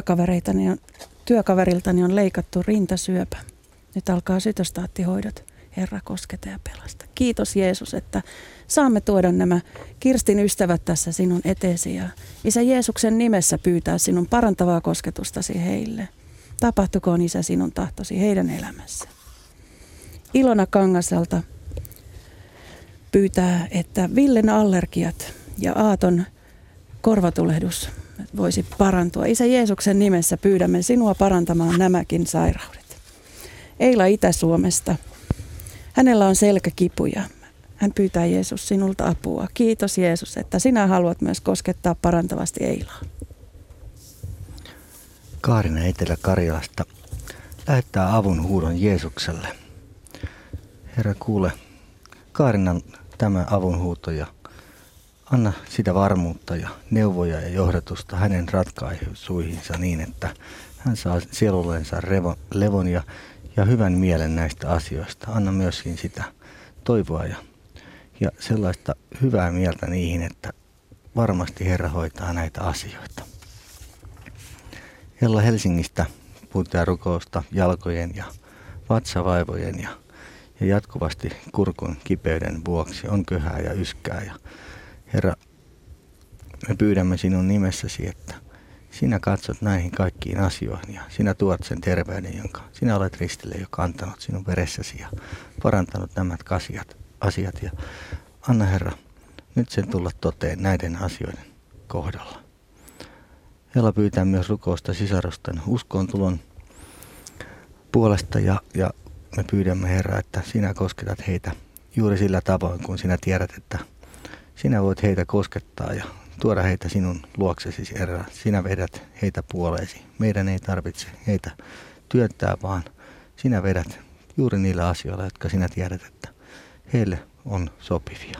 Työkavereitani on, työkaveriltani on leikattu rintasyöpä. Nyt alkaa sytostaattihoidot. Herra, kosketa ja pelasta. Kiitos Jeesus, että saamme tuoda nämä Kirstin ystävät tässä sinun eteesi ja Isä Jeesuksen nimessä pyytää sinun parantavaa kosketustasi heille. Tapahtukoon Isä sinun tahtosi heidän elämässä. Ilona Kangaselta pyytää, että Villen allergiat ja Aaton korvatulehdus voisi parantua. Isä Jeesuksen nimessä pyydämme sinua parantamaan nämäkin sairaudet. Eila Itä-Suomesta. Hänellä on selkäkipuja. Hän pyytää Jeesus sinulta apua. Kiitos Jeesus, että sinä haluat myös koskettaa parantavasti Eilaa. Kaarina Etelä-Karjalasta lähettää avun huudon Jeesukselle. Herra, kuule Kaarinan tämä avunhuuto ja anna sitä varmuutta ja neuvoja ja johdatusta hänen ratkaisuihinsa niin, että hän saa sielullensa levon ja, ja hyvän mielen näistä asioista. Anna myöskin sitä toivoa ja, ja sellaista hyvää mieltä niihin, että varmasti Herra hoitaa näitä asioita. Ella Helsingistä puhutaan rukousta jalkojen ja vatsavaivojen ja, ja jatkuvasti kurkun kipeyden vuoksi on köhää ja yskää. Ja Herra, me pyydämme sinun nimessäsi, että sinä katsot näihin kaikkiin asioihin ja sinä tuot sen terveyden, jonka sinä olet ristille jo kantanut sinun veressäsi ja parantanut nämä asiat. asiat. Ja anna Herra nyt sen tulla toteen näiden asioiden kohdalla. Ella pyytää myös rukousta sisarusten uskoon tulon puolesta ja, ja me pyydämme Herra, että sinä kosketat heitä juuri sillä tavoin, kun sinä tiedät, että sinä voit heitä koskettaa ja tuoda heitä sinun luoksesi, Herra. Sinä vedät heitä puoleesi. Meidän ei tarvitse heitä työntää, vaan sinä vedät juuri niillä asioilla, jotka sinä tiedät, että heille on sopivia.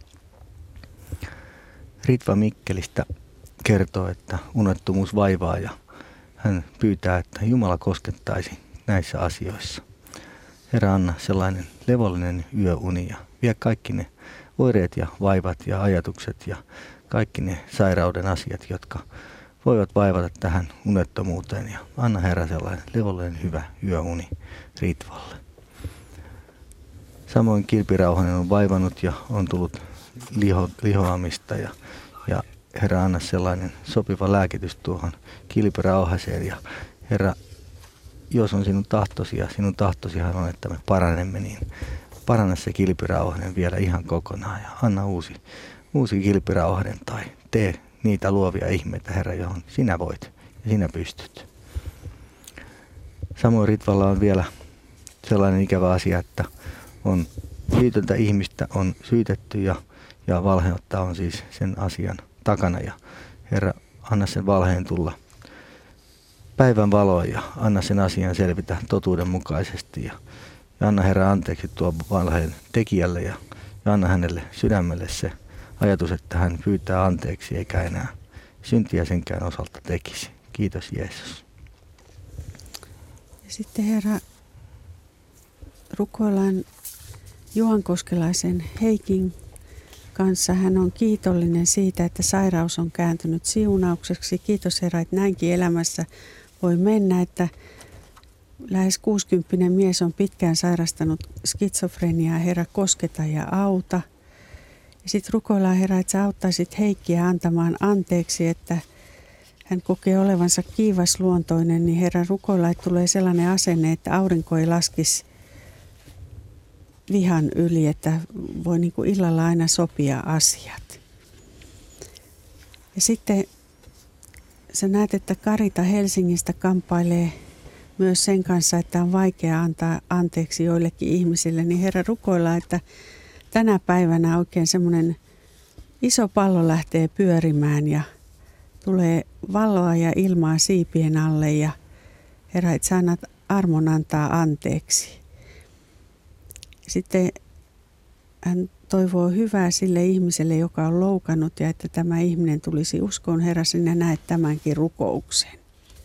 Ritva Mikkelistä kertoo, että unettomuus vaivaa ja hän pyytää, että Jumala koskettaisi näissä asioissa. Herra, anna sellainen levollinen yöuni ja vie kaikki ne oireet ja vaivat ja ajatukset ja kaikki ne sairauden asiat, jotka voivat vaivata tähän unettomuuteen. Ja anna Herra sellainen levollinen hyvä yöuni Ritvalle. Samoin kilpirauhanen on vaivannut ja on tullut liho, lihoamista ja, ja Herra, anna sellainen sopiva lääkitys tuohon kilpirauhaseen. Ja Herra, jos on sinun tahtosi ja sinun tahtosihan on, että me paranemme, niin paranna se kilpirauhanen vielä ihan kokonaan ja anna uusi, uusi kilpirauhanen tai tee niitä luovia ihmeitä, Herra, johon sinä voit ja sinä pystyt. Samoin Ritvalla on vielä sellainen ikävä asia, että on syytöntä ihmistä on syytetty ja, ja valheutta on siis sen asian takana. Ja Herra, anna sen valheen tulla päivän valoa ja anna sen asian selvitä totuuden mukaisesti. Ja, ja anna Herra anteeksi tuo valheen tekijälle ja, ja anna hänelle sydämelle se ajatus, että hän pyytää anteeksi eikä enää syntiä senkään osalta tekisi. Kiitos Jeesus. Ja sitten Herra, rukoillaan Juankoskelaisen Heikin kanssa. Hän on kiitollinen siitä, että sairaus on kääntynyt siunaukseksi. Kiitos Herra, että näinkin elämässä voi mennä, että lähes kuusikymppinen mies on pitkään sairastanut skitsofreniaa. Herra, kosketa ja auta. Ja sitten rukoillaan Herra, että sä auttaisit Heikkiä antamaan anteeksi, että hän kokee olevansa kiivasluontoinen, niin Herra, rukoillaan, että tulee sellainen asenne, että aurinko ei laskisi vihan yli, että voi niin kuin illalla aina sopia asiat. Ja sitten sä näet, että Karita Helsingistä kamppailee myös sen kanssa, että on vaikea antaa anteeksi joillekin ihmisille, niin Herra, rukoillaan, että tänä päivänä oikein semmoinen iso pallo lähtee pyörimään ja tulee valoa ja ilmaa siipien alle ja Herra, että sä annat armon antaa anteeksi. Sitten hän toivoo hyvää sille ihmiselle, joka on loukannut ja että tämä ihminen tulisi uskoon. Herra, sinä näet tämänkin rukouksen.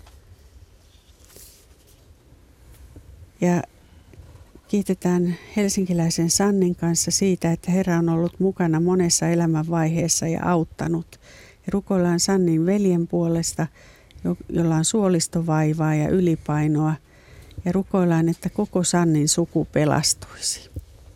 Ja kiitetään helsinkiläisen Sannin kanssa siitä, että Herra on ollut mukana monessa elämänvaiheessa ja auttanut. Ja rukoillaan Sannin veljen puolesta, jolla on suolistovaivaa ja ylipainoa. Ja rukoillaan, että koko Sannin suku pelastuisi.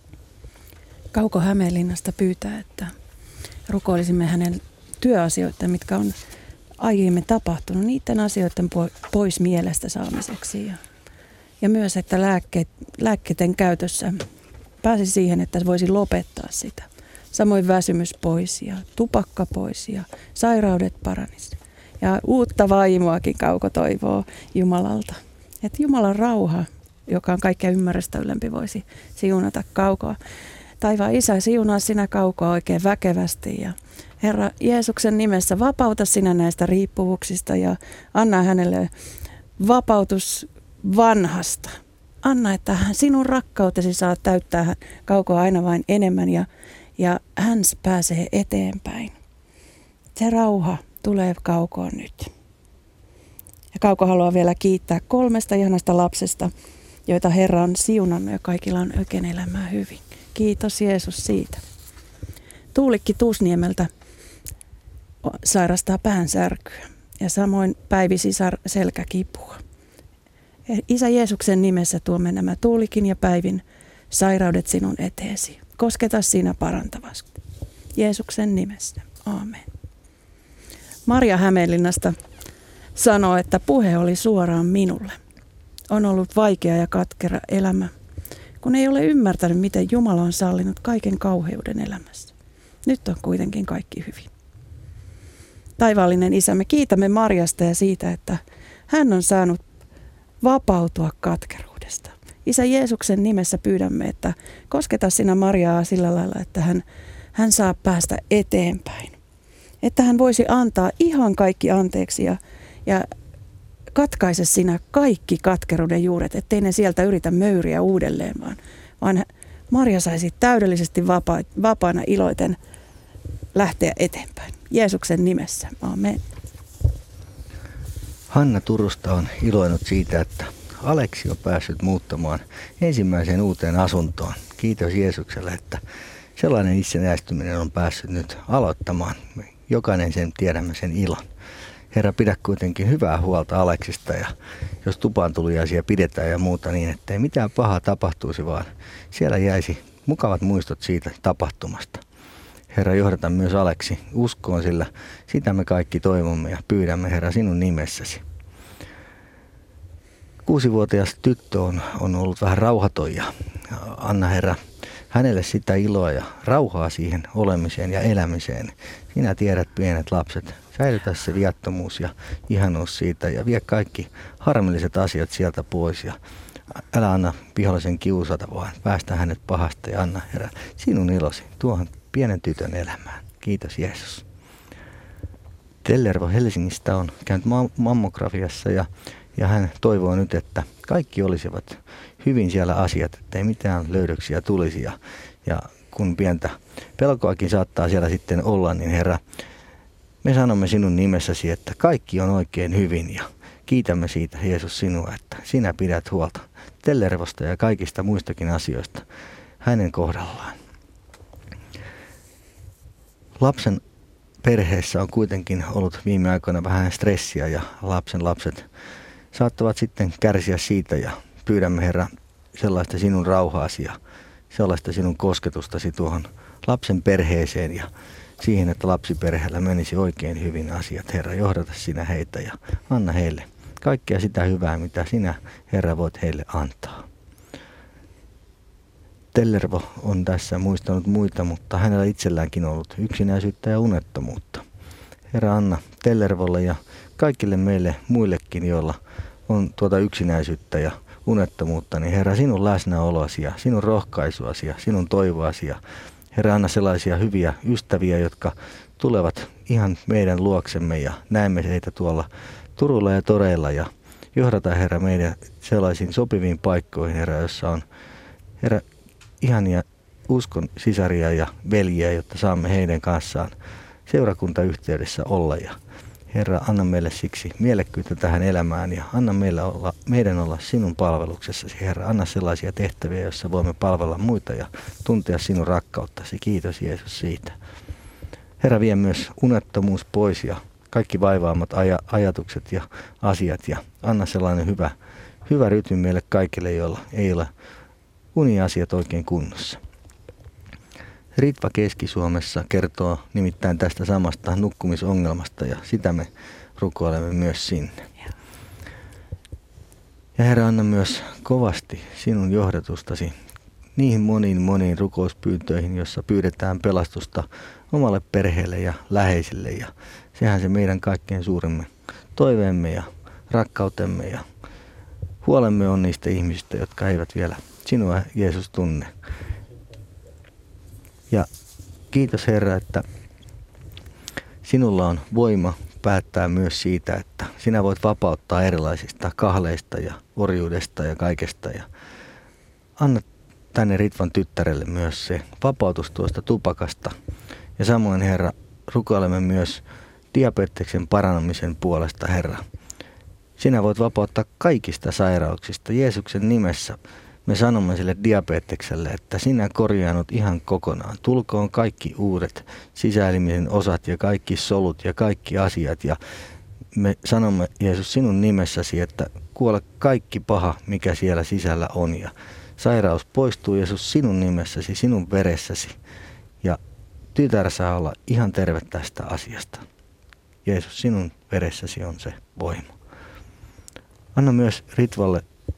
Kauko Hämeenlinnasta pyytää, että rukoilisimme hänen työasioita, mitkä on aiemmin tapahtunut, niiden asioiden pois mielestä saamiseksi. Ja, ja myös, että lääkkeet, lääkkeiden käytössä pääsi siihen, että voisi lopettaa sitä. Samoin väsymys pois ja tupakka pois ja sairaudet paranisi. Ja uutta vaimoakin Kauko toivoo Jumalalta. Että Jumalan rauha, joka on kaikkea ymmärrystä ylempi, voisi siunata Kaukoa. Taivaan Isä, siunaa sinä Kaukoa oikein väkevästi ja Herra Jeesuksen nimessä vapauta sinä näistä riippuvuuksista ja anna hänelle vapautus vanhasta. Anna, että sinun rakkautesi saa täyttää Kaukoa aina vain enemmän ja, ja hän pääsee eteenpäin. Se rauha tulee Kaukoon nyt. Ja Kauko haluaa vielä kiittää kolmesta ihanasta lapsesta, joita Herra on siunannut ja kaikilla on oikein elämää hyvin. Kiitos Jeesus siitä. Tuulikki Tuusniemeltä sairastaa päänsärkyä ja samoin Päivi sisar selkäkipua. Isä Jeesuksen nimessä tuomme nämä Tuulikin ja Päivin sairaudet sinun eteesi. Kosketa sinä parantavasti. Jeesuksen nimessä. Aamen. Maria Hämeenlinnasta sanoo, että puhe oli suoraan minulle. On ollut vaikea ja katkera elämä, kun ei ole ymmärtänyt, miten Jumala on sallinut kaiken kauheuden elämässä. Nyt on kuitenkin kaikki hyvin. Taivaallinen Isä, me kiitämme Marjasta ja siitä, että hän on saanut vapautua katkeruudesta. Isä Jeesuksen nimessä pyydämme, että kosketa sinä Marjaa sillä lailla, että hän, hän saa päästä eteenpäin. Että hän voisi antaa ihan kaikki anteeksi ja, ja katkaise sinä kaikki katkeruuden juuret, ettei ne sieltä yritä möyriä uudelleen, vaan, vaan Marja saisi täydellisesti vapa, vapaana iloiten lähteä eteenpäin. Jeesuksen nimessä. Aamen. Hanna Turusta on iloinut siitä, että Aleksi on päässyt muuttamaan ensimmäiseen uuteen asuntoon. Kiitos Jeesukselle, että sellainen itsenäistyminen on päässyt nyt aloittamaan. Me jokainen sen tiedämme sen ilon. Herra, pidä kuitenkin hyvää huolta Aleksista ja jos tupaan tuliaisia pidetään ja muuta niin, ettei mitään pahaa tapahtuisi, vaan siellä jäisi mukavat muistot siitä tapahtumasta. Herra, johdata myös Aleksi uskoon, sillä sitä me kaikki toivomme ja pyydämme, Herra, sinun nimessäsi. Kuusivuotias tyttö on, on ollut vähän rauhaton ja anna, Herra, hänelle sitä iloa ja rauhaa siihen olemiseen ja elämiseen. Sinä tiedät pienet lapset. Säilytä se viattomuus ja ihanuus siitä ja vie kaikki harmilliset asiat sieltä pois. Ja älä anna vihollisen kiusata, vaan päästä hänet pahasta ja anna, Herra, sinun ilosi tuohon pienen tytön elämään. Kiitos Jeesus. Tellervo Helsingistä on käynyt mammografiassa ja, ja hän toivoo nyt, että kaikki olisivat hyvin siellä asiat, ettei mitään löydöksiä tulisi. Ja, ja kun pientä pelkoakin saattaa siellä sitten olla, niin Herra, me sanomme sinun nimessäsi, että kaikki on oikein hyvin ja kiitämme siitä, Jeesus, sinua, että sinä pidät huolta Tellervosta ja kaikista muistakin asioista hänen kohdallaan. Lapsen perheessä on kuitenkin ollut viime aikoina vähän stressiä ja lapsen lapset saattavat sitten kärsiä siitä ja pyydämme, Herra, sellaista sinun rauhaasi ja sellaista sinun kosketustasi tuohon lapsen perheeseen ja siihen, että lapsiperheellä menisi oikein hyvin asiat. Herra, johdata sinä heitä ja anna heille kaikkea sitä hyvää, mitä sinä, Herra, voit heille antaa. Tellervo on tässä muistanut muita, mutta hänellä itselläänkin on ollut yksinäisyyttä ja unettomuutta. Herra, anna Tellervolle ja kaikille meille muillekin, joilla on tuota yksinäisyyttä ja unettomuutta, niin Herra, sinun läsnäoloasi ja sinun rohkaisuasi ja sinun toivoasi ja Herra, anna sellaisia hyviä ystäviä, jotka tulevat ihan meidän luoksemme ja näemme heitä tuolla Turulla ja toreilla ja johdata, Herra, meidän sellaisiin sopiviin paikkoihin, Herra, jossa on, Herra, ihania uskon sisaria ja veljiä, jotta saamme heidän kanssaan seurakuntayhteydessä olla. Ja Herra, anna meille siksi mielekkyyttä tähän elämään ja anna meille olla, meidän olla sinun palveluksessasi. Herra, anna sellaisia tehtäviä, joissa voimme palvella muita ja tuntea sinun rakkauttasi. Kiitos Jeesus siitä. Herra, vie myös unettomuus pois ja kaikki vaivaamat aj- ajatukset ja asiat ja anna sellainen hyvä, hyvä rytmi meille kaikille, joilla ei ole uniasiat oikein kunnossa. Ritva Keski-Suomessa kertoo nimittäin tästä samasta nukkumisongelmasta ja sitä me rukoilemme myös sinne. Ja Herra, anna myös kovasti sinun johdatustasi niihin moniin moniin rukouspyyntöihin, jossa pyydetään pelastusta omalle perheelle ja läheisille. Ja sehän se meidän kaikkein suurimme toiveemme ja rakkautemme ja huolemme on niistä ihmisistä, jotka eivät vielä sinua, Jeesus, tunne. Ja kiitos Herra, että sinulla on voima päättää myös siitä, että sinä voit vapauttaa erilaisista kahleista ja orjuudesta ja kaikesta. Ja anna tänne Ritvan tyttärelle myös se vapautus tuosta tupakasta. Ja samoin Herra, rukoilemme myös diabeteksen paranemisen puolesta, Herra. Sinä voit vapauttaa kaikista sairauksista Jeesuksen nimessä. Me sanomme sille diabetekselle, että sinä korjaannut ihan kokonaan. Tulkoon kaikki uudet sisäelimisen osat ja kaikki solut ja kaikki asiat. Ja me sanomme, Jeesus, sinun nimessäsi, että kuole kaikki paha, mikä siellä sisällä on. Ja sairaus poistuu, Jeesus, sinun nimessäsi, sinun veressäsi. Ja tytär saa olla ihan terve tästä asiasta. Jeesus, sinun veressäsi on se voima. Anna myös Ritvalle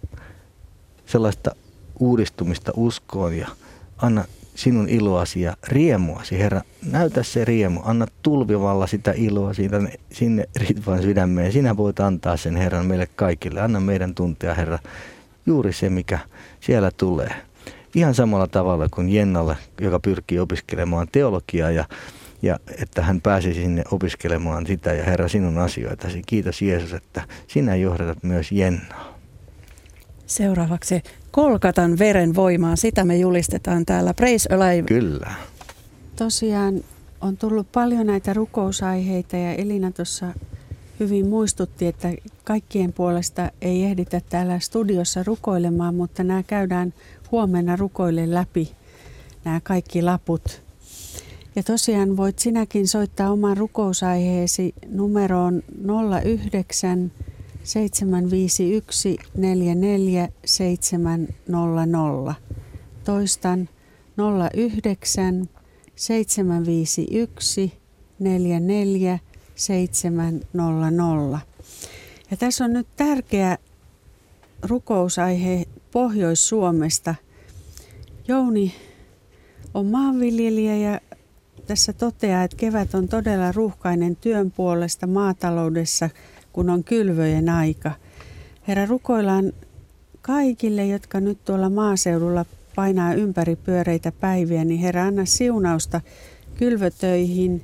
sellaista uudistumista uskoon ja anna sinun iloasi ja riemuasi, Herra. Näytä se riemu, anna tulvivalla sitä iloa siitä, sinne Ritvan sydämeen. Sinä voit antaa sen, Herran, meille kaikille. Anna meidän tuntea, Herra, juuri se, mikä siellä tulee. Ihan samalla tavalla kuin Jennalle, joka pyrkii opiskelemaan teologiaa ja, ja että hän pääsisi sinne opiskelemaan sitä ja Herra, sinun asioitasi. Kiitos Jeesus, että sinä johdatat myös Jennaa. Seuraavaksi Kolkatan veren voimaa, sitä me julistetaan täällä. Praise Alive. Kyllä. Tosiaan on tullut paljon näitä rukousaiheita ja Elina tuossa hyvin muistutti, että kaikkien puolesta ei ehditä täällä studiossa rukoilemaan, mutta nämä käydään huomenna rukoille läpi, nämä kaikki laput. Ja tosiaan voit sinäkin soittaa oman rukousaiheesi numeroon nolla yhdeksän seitsemän viisi yksi neljä neljä seitsemän nolla nolla. Toistan nolla yhdeksän seitsemän viisi yksi neljä neljä seitsemän nolla nolla. Ja tässä on nyt tärkeä rukousaihe Pohjois-Suomesta. Jouni on maanviljelijä ja tässä toteaa, että kevät on todella ruuhkainen työn puolesta maataloudessa, kun on kylvöjen aika. Herra, rukoillaan kaikille, jotka nyt tuolla maaseudulla painaa ympäripyöreitä päiviä, niin Herra, anna siunausta kylvötöihin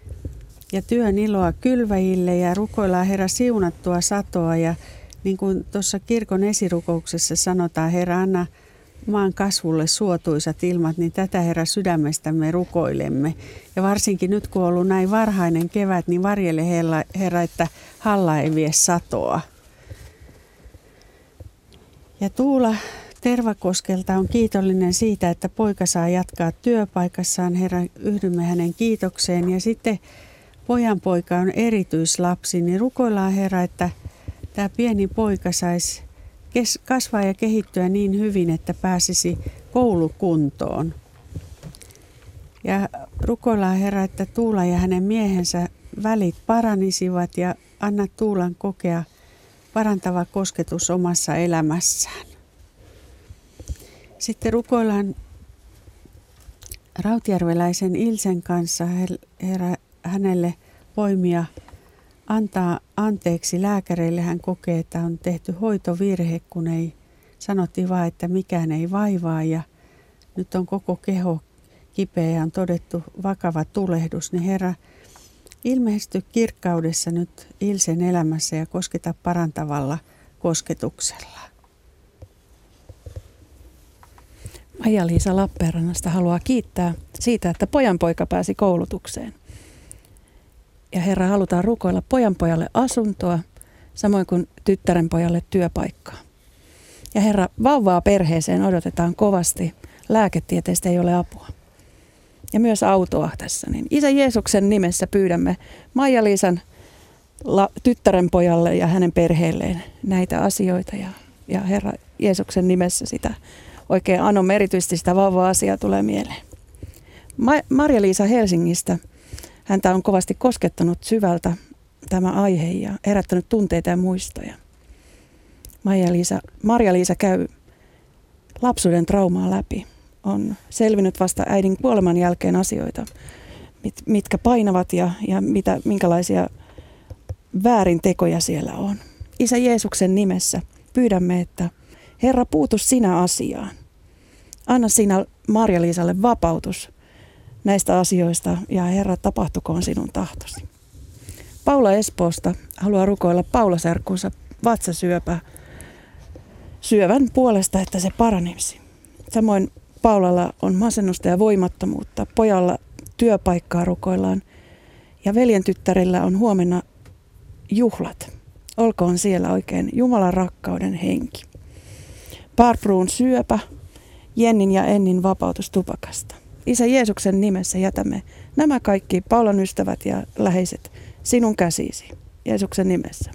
ja työn iloa kylväjille ja rukoillaan, Herra, siunattua satoa. Ja niin kuin tuossa kirkon esirukouksessa sanotaan, Herra, anna maan kasvulle suotuisat ilmat, niin tätä, Herra, sydämestämme rukoilemme. Ja varsinkin nyt, kun on ollut näin varhainen kevät, niin varjele, Herra, että halla ei vie satoa. Ja Tuula Tervakoskelta on kiitollinen siitä, että poika saa jatkaa työpaikassaan. Herra, yhdymme hänen kiitokseen. Ja sitten pojan poika on erityislapsi, niin rukoillaan, Herra, että tämä pieni poika saisi kasvaa ja kehittyä niin hyvin, että pääsisi koulukuntoon. Ja rukoillaan, Herra, että Tuula ja hänen miehensä välit paranisivat ja anna Tuulan kokea parantava kosketus omassa elämässään. Sitten rukoillaan rautjärveläisen Ilsen kanssa, Herra, hänelle voimia antaa anteeksi lääkäreille. Hän kokee, että on tehty hoitovirhe, kun ei sanottiin vaan, että mikään ei vaivaa ja nyt on koko keho kipeä ja on todettu vakava tulehdus. Niin Herra, ilmesty kirkkaudessa nyt Ilsen elämässä ja kosketa parantavalla kosketuksella. Maija-Liisa Lappeenrannasta haluaa kiittää siitä, että pojanpoika pääsi koulutukseen. Ja Herra, halutaan rukoilla pojanpojalle asuntoa, samoin kuin tyttärenpojalle työpaikkaa. Ja Herra, vauvaa perheeseen odotetaan kovasti. Lääketieteestä ei ole apua. Ja myös autoa tässä. Niin Isä Jeesuksen nimessä pyydämme Maija-Liisan la- tyttärenpojalle ja hänen perheelleen näitä asioita. Ja ja Herra Jeesuksen nimessä sitä oikein anomme, erityisesti sitä vauva-asiaa tulee mieleen. Ma- Marja-Liisa Helsingistä, häntä on kovasti koskettanut syvältä tämä aihe ja herättänyt tunteita ja muistoja. Marja-Liisa, Marja-Liisa käy lapsuuden traumaa läpi. On selvinnyt vasta äidin kuoleman jälkeen asioita, mit, mitkä painavat ja, ja mitä, minkälaisia väärintekoja siellä on. Isä Jeesuksen nimessä pyydämme, että Herra, puutu sinä asiaan. Anna sinä Marja-Liisalle vapautus näistä asioista ja Herra, tapahtukoon sinun tahtosi. Paula Espoosta haluaa rukoilla Paula-serkkunsa vatsasyöpä syövän puolesta, että se paranisi. Samoin Paulalla on masennusta ja voimattomuutta. Pojalla työpaikkaa rukoillaan ja veljen tyttärillä on huomenna juhlat. Olkoon siellä oikein Jumalan rakkauden henki. Barbruun syöpä, Jennin ja Ennin vapautus tupakasta. Isä Jeesuksen nimessä jätämme nämä kaikki Paulan ystävät ja läheiset sinun käsisi. Jeesuksen nimessä.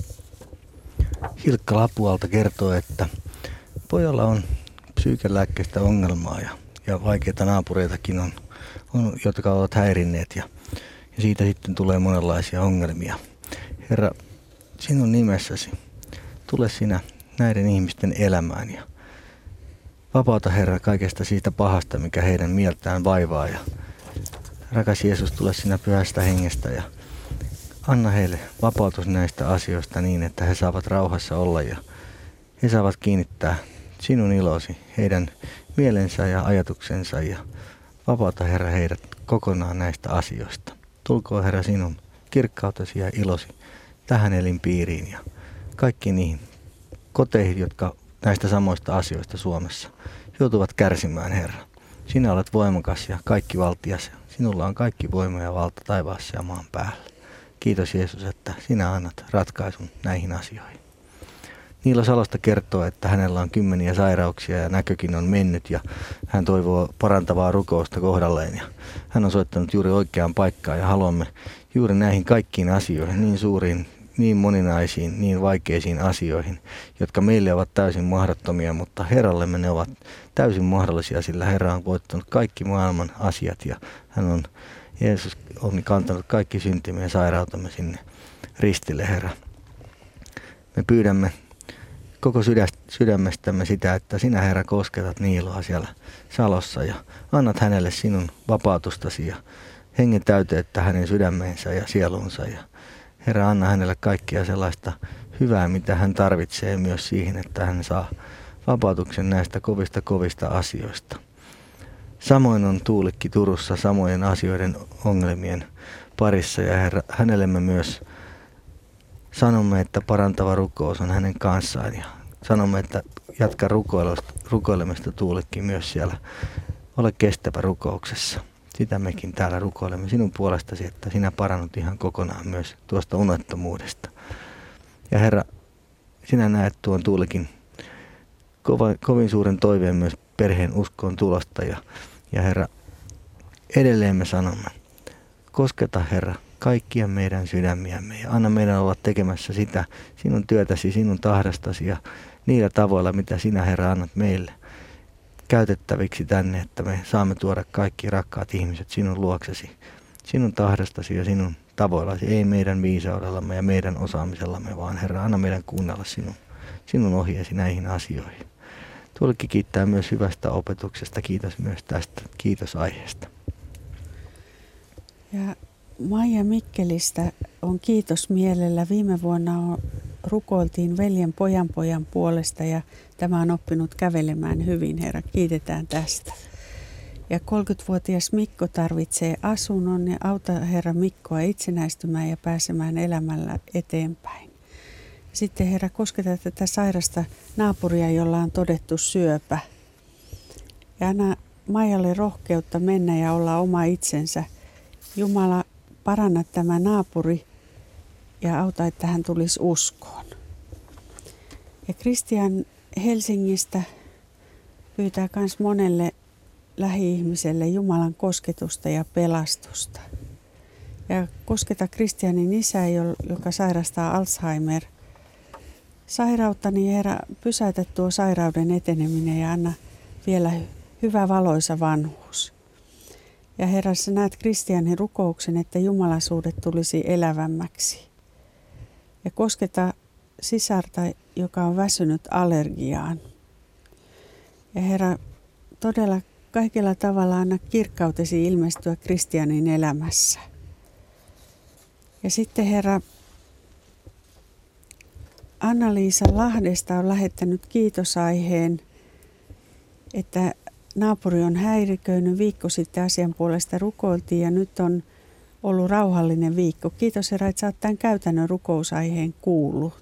Hilkka Lapualta kertoo, että pojalla on psyykelääkkeistä ongelmaa ja, ja vaikeita naapureitakin on, on, jotka ovat häirinneet ja, ja siitä sitten tulee monenlaisia ongelmia. Herra, sinun nimessäsi tule sinä näiden ihmisten elämään ja vapauta Herra kaikesta siitä pahasta, mikä heidän mieltään vaivaa. Ja rakas Jeesus, tule sinä pyhästä hengestä ja anna heille vapautus näistä asioista niin, että he saavat rauhassa olla ja he saavat kiinnittää sinun ilosi, heidän mielensä ja ajatuksensa ja vapauta Herra heidät kokonaan näistä asioista. Tulkoon Herra sinun kirkkautesi ja ilosi tähän elinpiiriin ja kaikkiin niihin koteihin, jotka näistä samoista asioista Suomessa joutuvat kärsimään, Herra. Sinä olet voimakas ja kaikki valtias. Sinulla on kaikki voima ja valta taivaassa ja maan päällä. Kiitos Jeesus, että sinä annat ratkaisun näihin asioihin. Niilo Salosta kertoo, että hänellä on kymmeniä sairauksia ja näkökin on mennyt ja hän toivoo parantavaa rukousta kohdalleen. Ja hän on soittanut juuri oikeaan paikkaan ja haluamme juuri näihin kaikkiin asioihin, niin suuriin, niin moninaisiin, niin vaikeisiin asioihin, jotka meille ovat täysin mahdottomia, mutta Herrallemme ne ovat täysin mahdollisia, sillä Herra on voittanut kaikki maailman asiat ja hän on, Jeesus on kantanut kaikki syntimme ja sairautamme sinne ristille, Herra. Me pyydämme koko sydämestämme sitä, että sinä, Herra, kosketat Niiloa siellä Salossa ja annat hänelle sinun vapautustasi ja hengen täyteyttä hänen sydämeensä ja sielunsa. Ja Herra, anna hänelle kaikkia sellaista hyvää, mitä hän tarvitsee myös siihen, että hän saa vapautuksen näistä kovista kovista asioista. Samoin on Tuulikki Turussa samojen asioiden ongelmien parissa ja Herra, hänelle me myös sanomme, että parantava rukous on hänen kanssaan ja sanomme, että jatka rukoilemista Tuulikki myös siellä. Ole kestävä rukouksessa. Sitä mekin täällä rukoilemme sinun puolestasi, että sinä parannut ihan kokonaan myös tuosta unettomuudesta. Ja Herra, sinä näet tuon Tuulikin kova, kovin suuren toiveen myös perheen uskoon tulosta. Ja, ja Herra, edelleen me sanomme, kosketa Herra kaikkia meidän sydämiämme ja anna meidän olla tekemässä sitä sinun työtäsi, sinun tahdostasi ja niillä tavoilla, mitä sinä, Herra, annat meille käytettäviksi tänne, että me saamme tuoda kaikki rakkaat ihmiset sinun luoksesi, sinun tahdostasi ja sinun tavoillasi, ei meidän viisaudellamme ja meidän osaamisellamme, vaan Herra, anna meidän kuunnella sinun, sinun ohjeesi näihin asioihin. Tuolikki kiittää myös hyvästä opetuksesta, kiitos myös tästä, kiitos aiheesta. Ja Maija Mikkelistä on kiitos mielellä. Viime vuonna rukoiltiin veljen pojanpojan puolesta ja tämä on oppinut kävelemään hyvin, Herra. Kiitetään tästä. Ja kolmekymmentävuotias Mikko tarvitsee asunnon ja auta Herra Mikkoa itsenäistymään ja pääsemään elämällä eteenpäin. Sitten Herra, kosketa tätä sairasta naapuria, jolla on todettu syöpä. Ja anna Maijalle rohkeutta mennä ja olla oma itsensä. Jumala, paranna tämä naapuri ja auta, että hän tulisi uskoon. Ja Kristian Helsingistä pyytää myös monelle lähi-ihmiselle Jumalan kosketusta ja pelastusta. Ja kosketa Kristianin isää, joka sairastaa Alzheimer sairautta, niin Herra, pysäytä tuo sairauden eteneminen ja anna vielä hyvä valoisa vanhuus. Ja Herra, sä näet Kristianin rukouksen, että jumalaisuudet tulisi elävämmäksi. Ja kosketa sisarta, joka on väsynyt allergiaan. Ja Herra, todella kaikella tavalla anna kirkkautesi ilmestyä Kristianin elämässä. Ja sitten Herra, Anna-Liisa Lahdesta on lähettänyt kiitosaiheen, että naapuri on häiriköinyt. Viikko sitten asian puolesta rukoiltiin ja nyt on ollut rauhallinen viikko. Kiitos Herra, että sä oot tämän käytännön rukousaiheen kuullut.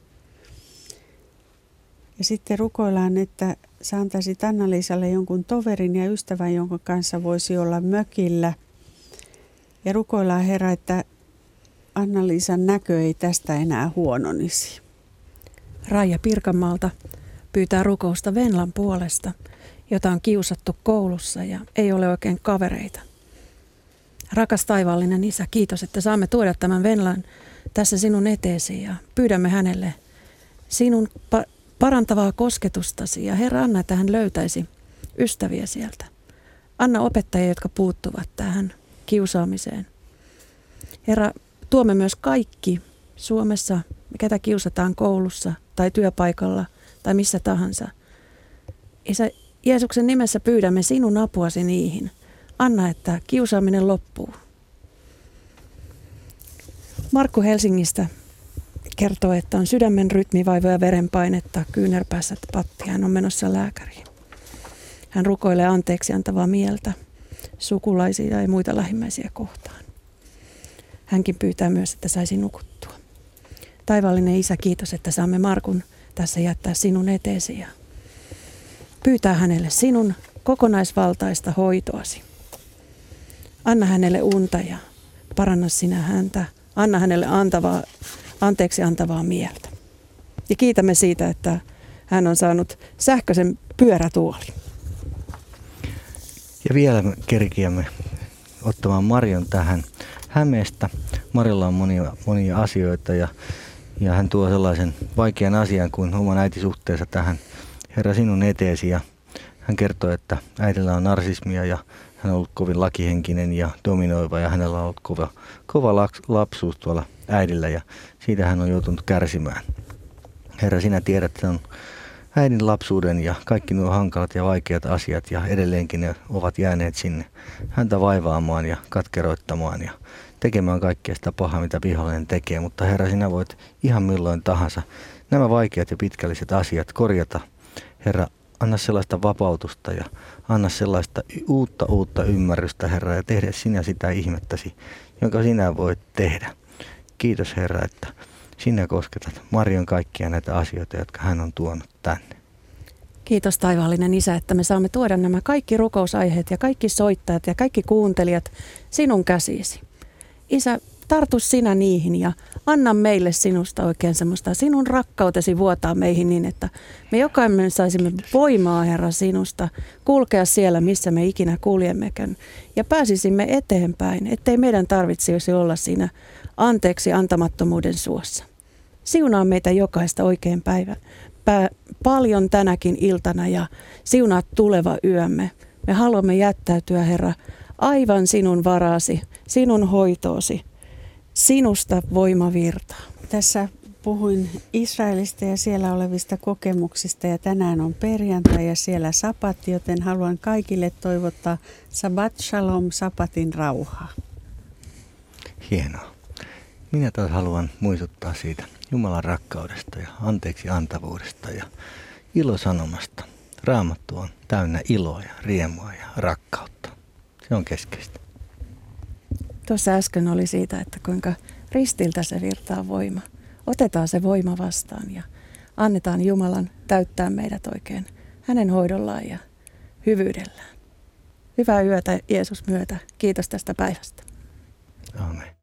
Ja sitten rukoillaan, että sä antaisit Anna-Liisalle jonkun toverin ja ystävän, jonka kanssa voisi olla mökillä. Ja rukoillaan Herra, että Anna-Liisan näkö ei tästä enää huononisi. Raija Pirkanmaalta pyytää rukousta Venlan puolesta, jota on kiusattu koulussa ja ei ole oikein kavereita. Rakas taivaallinen Isä, kiitos, että saamme tuoda tämän Venlan tässä sinun eteesi ja pyydämme hänelle sinun pa- parantavaa kosketustasi. Ja Herra, anna, että hän löytäisi ystäviä sieltä. Anna opettajia, jotka puuttuvat tähän kiusaamiseen. Herra, tuomme myös kaikki Suomessa, ketä kiusataan koulussa tai työpaikalla tai missä tahansa. Isä, Jeesuksen nimessä pyydämme sinun apuasi niihin. Anna, että kiusaaminen loppuu. Markku Helsingistä kertoo, että on sydämen rytmivaivoja, verenpainetta, kyynärpäässä patti. Hän on menossa lääkäriin. Hän rukoilee anteeksi antavaa mieltä sukulaisia ja muita lähimmäisiä kohtaan. Hänkin pyytää myös, että saisi nukuttua. Taivaallinen Isä, kiitos, että saamme Markun tässä jättää sinun eteesi ja pyytää hänelle sinun kokonaisvaltaista hoitoasi. Anna hänelle unta ja paranna sinä häntä. Anna hänelle antavaa, anteeksi antavaa mieltä. Ja kiitämme siitä, että hän on saanut sähköisen pyörätuolin. Ja vielä me kerkiämme ottamaan Marion tähän Hämeestä. Marilla on monia, monia asioita ja, ja hän tuo sellaisen vaikean asian kuin oman äitisuhteensa tähän Herra sinun eteesi. Ja hän kertoo, että äidillä on narsismia ja hän on ollut kovin lakihenkinen ja dominoiva ja hänellä on ollut kova, kova lapsuus tuolla äidillä ja siitä hän on joutunut kärsimään. Herra, sinä tiedät sen äidin lapsuuden ja kaikki nuo hankalat ja vaikeat asiat ja edelleenkin ne ovat jääneet sinne häntä vaivaamaan ja katkeroittamaan ja tekemään kaikkea sitä pahaa, mitä vihollinen tekee. Mutta Herra, sinä voit ihan milloin tahansa nämä vaikeat ja pitkälliset asiat korjata. Herra, anna sellaista vapautusta ja anna sellaista uutta uutta ymmärrystä, Herra, ja tehdä sinä sitä ihmettäsi, jonka sinä voit tehdä. Kiitos, Herra, että sinä kosketat Marion kaikkia näitä asioita, jotka hän on tuonut tänne. Kiitos taivaallinen Isä, että me saamme tuoda nämä kaikki rukousaiheet ja kaikki soittajat ja kaikki kuuntelijat sinun käsiisi. Isä, tartu sinä niihin ja anna meille sinusta oikein semmoista sinun rakkautesi vuotaa meihin niin, että me jokainen saisimme voimaa, Herra, sinusta kulkea siellä, missä me ikinä kuljemmekään ja pääsisimme eteenpäin, ettei meidän tarvitsisi olla siinä anteeksi antamattomuuden suossa. Siunaa meitä jokaista oikein päivän. Pää, paljon tänäkin iltana ja siunaa tuleva yömme. Me haluamme jättäytyä, Herra, aivan sinun varasi, sinun hoitoosi, sinusta voimavirtaa. Tässä puhuin Israelista ja siellä olevista kokemuksista ja tänään on perjantai ja siellä sapatti, joten haluan kaikille toivottaa Shabbat Shalom, sapatin rauhaa. Hienoa. Minä taas haluan muistuttaa siitä Jumalan rakkaudesta ja anteeksi antavuudesta ja ilosanomasta. Raamattu on täynnä iloa ja riemua ja rakkautta. Se on keskeistä. Tuossa äsken oli siitä, että kuinka ristiltä se virtaa voima. Otetaan se voima vastaan ja annetaan Jumalan täyttää meidät oikein hänen hoidollaan ja hyvyydellään. Hyvää yötä Jeesus myötä. Kiitos tästä päivästä. Aamen.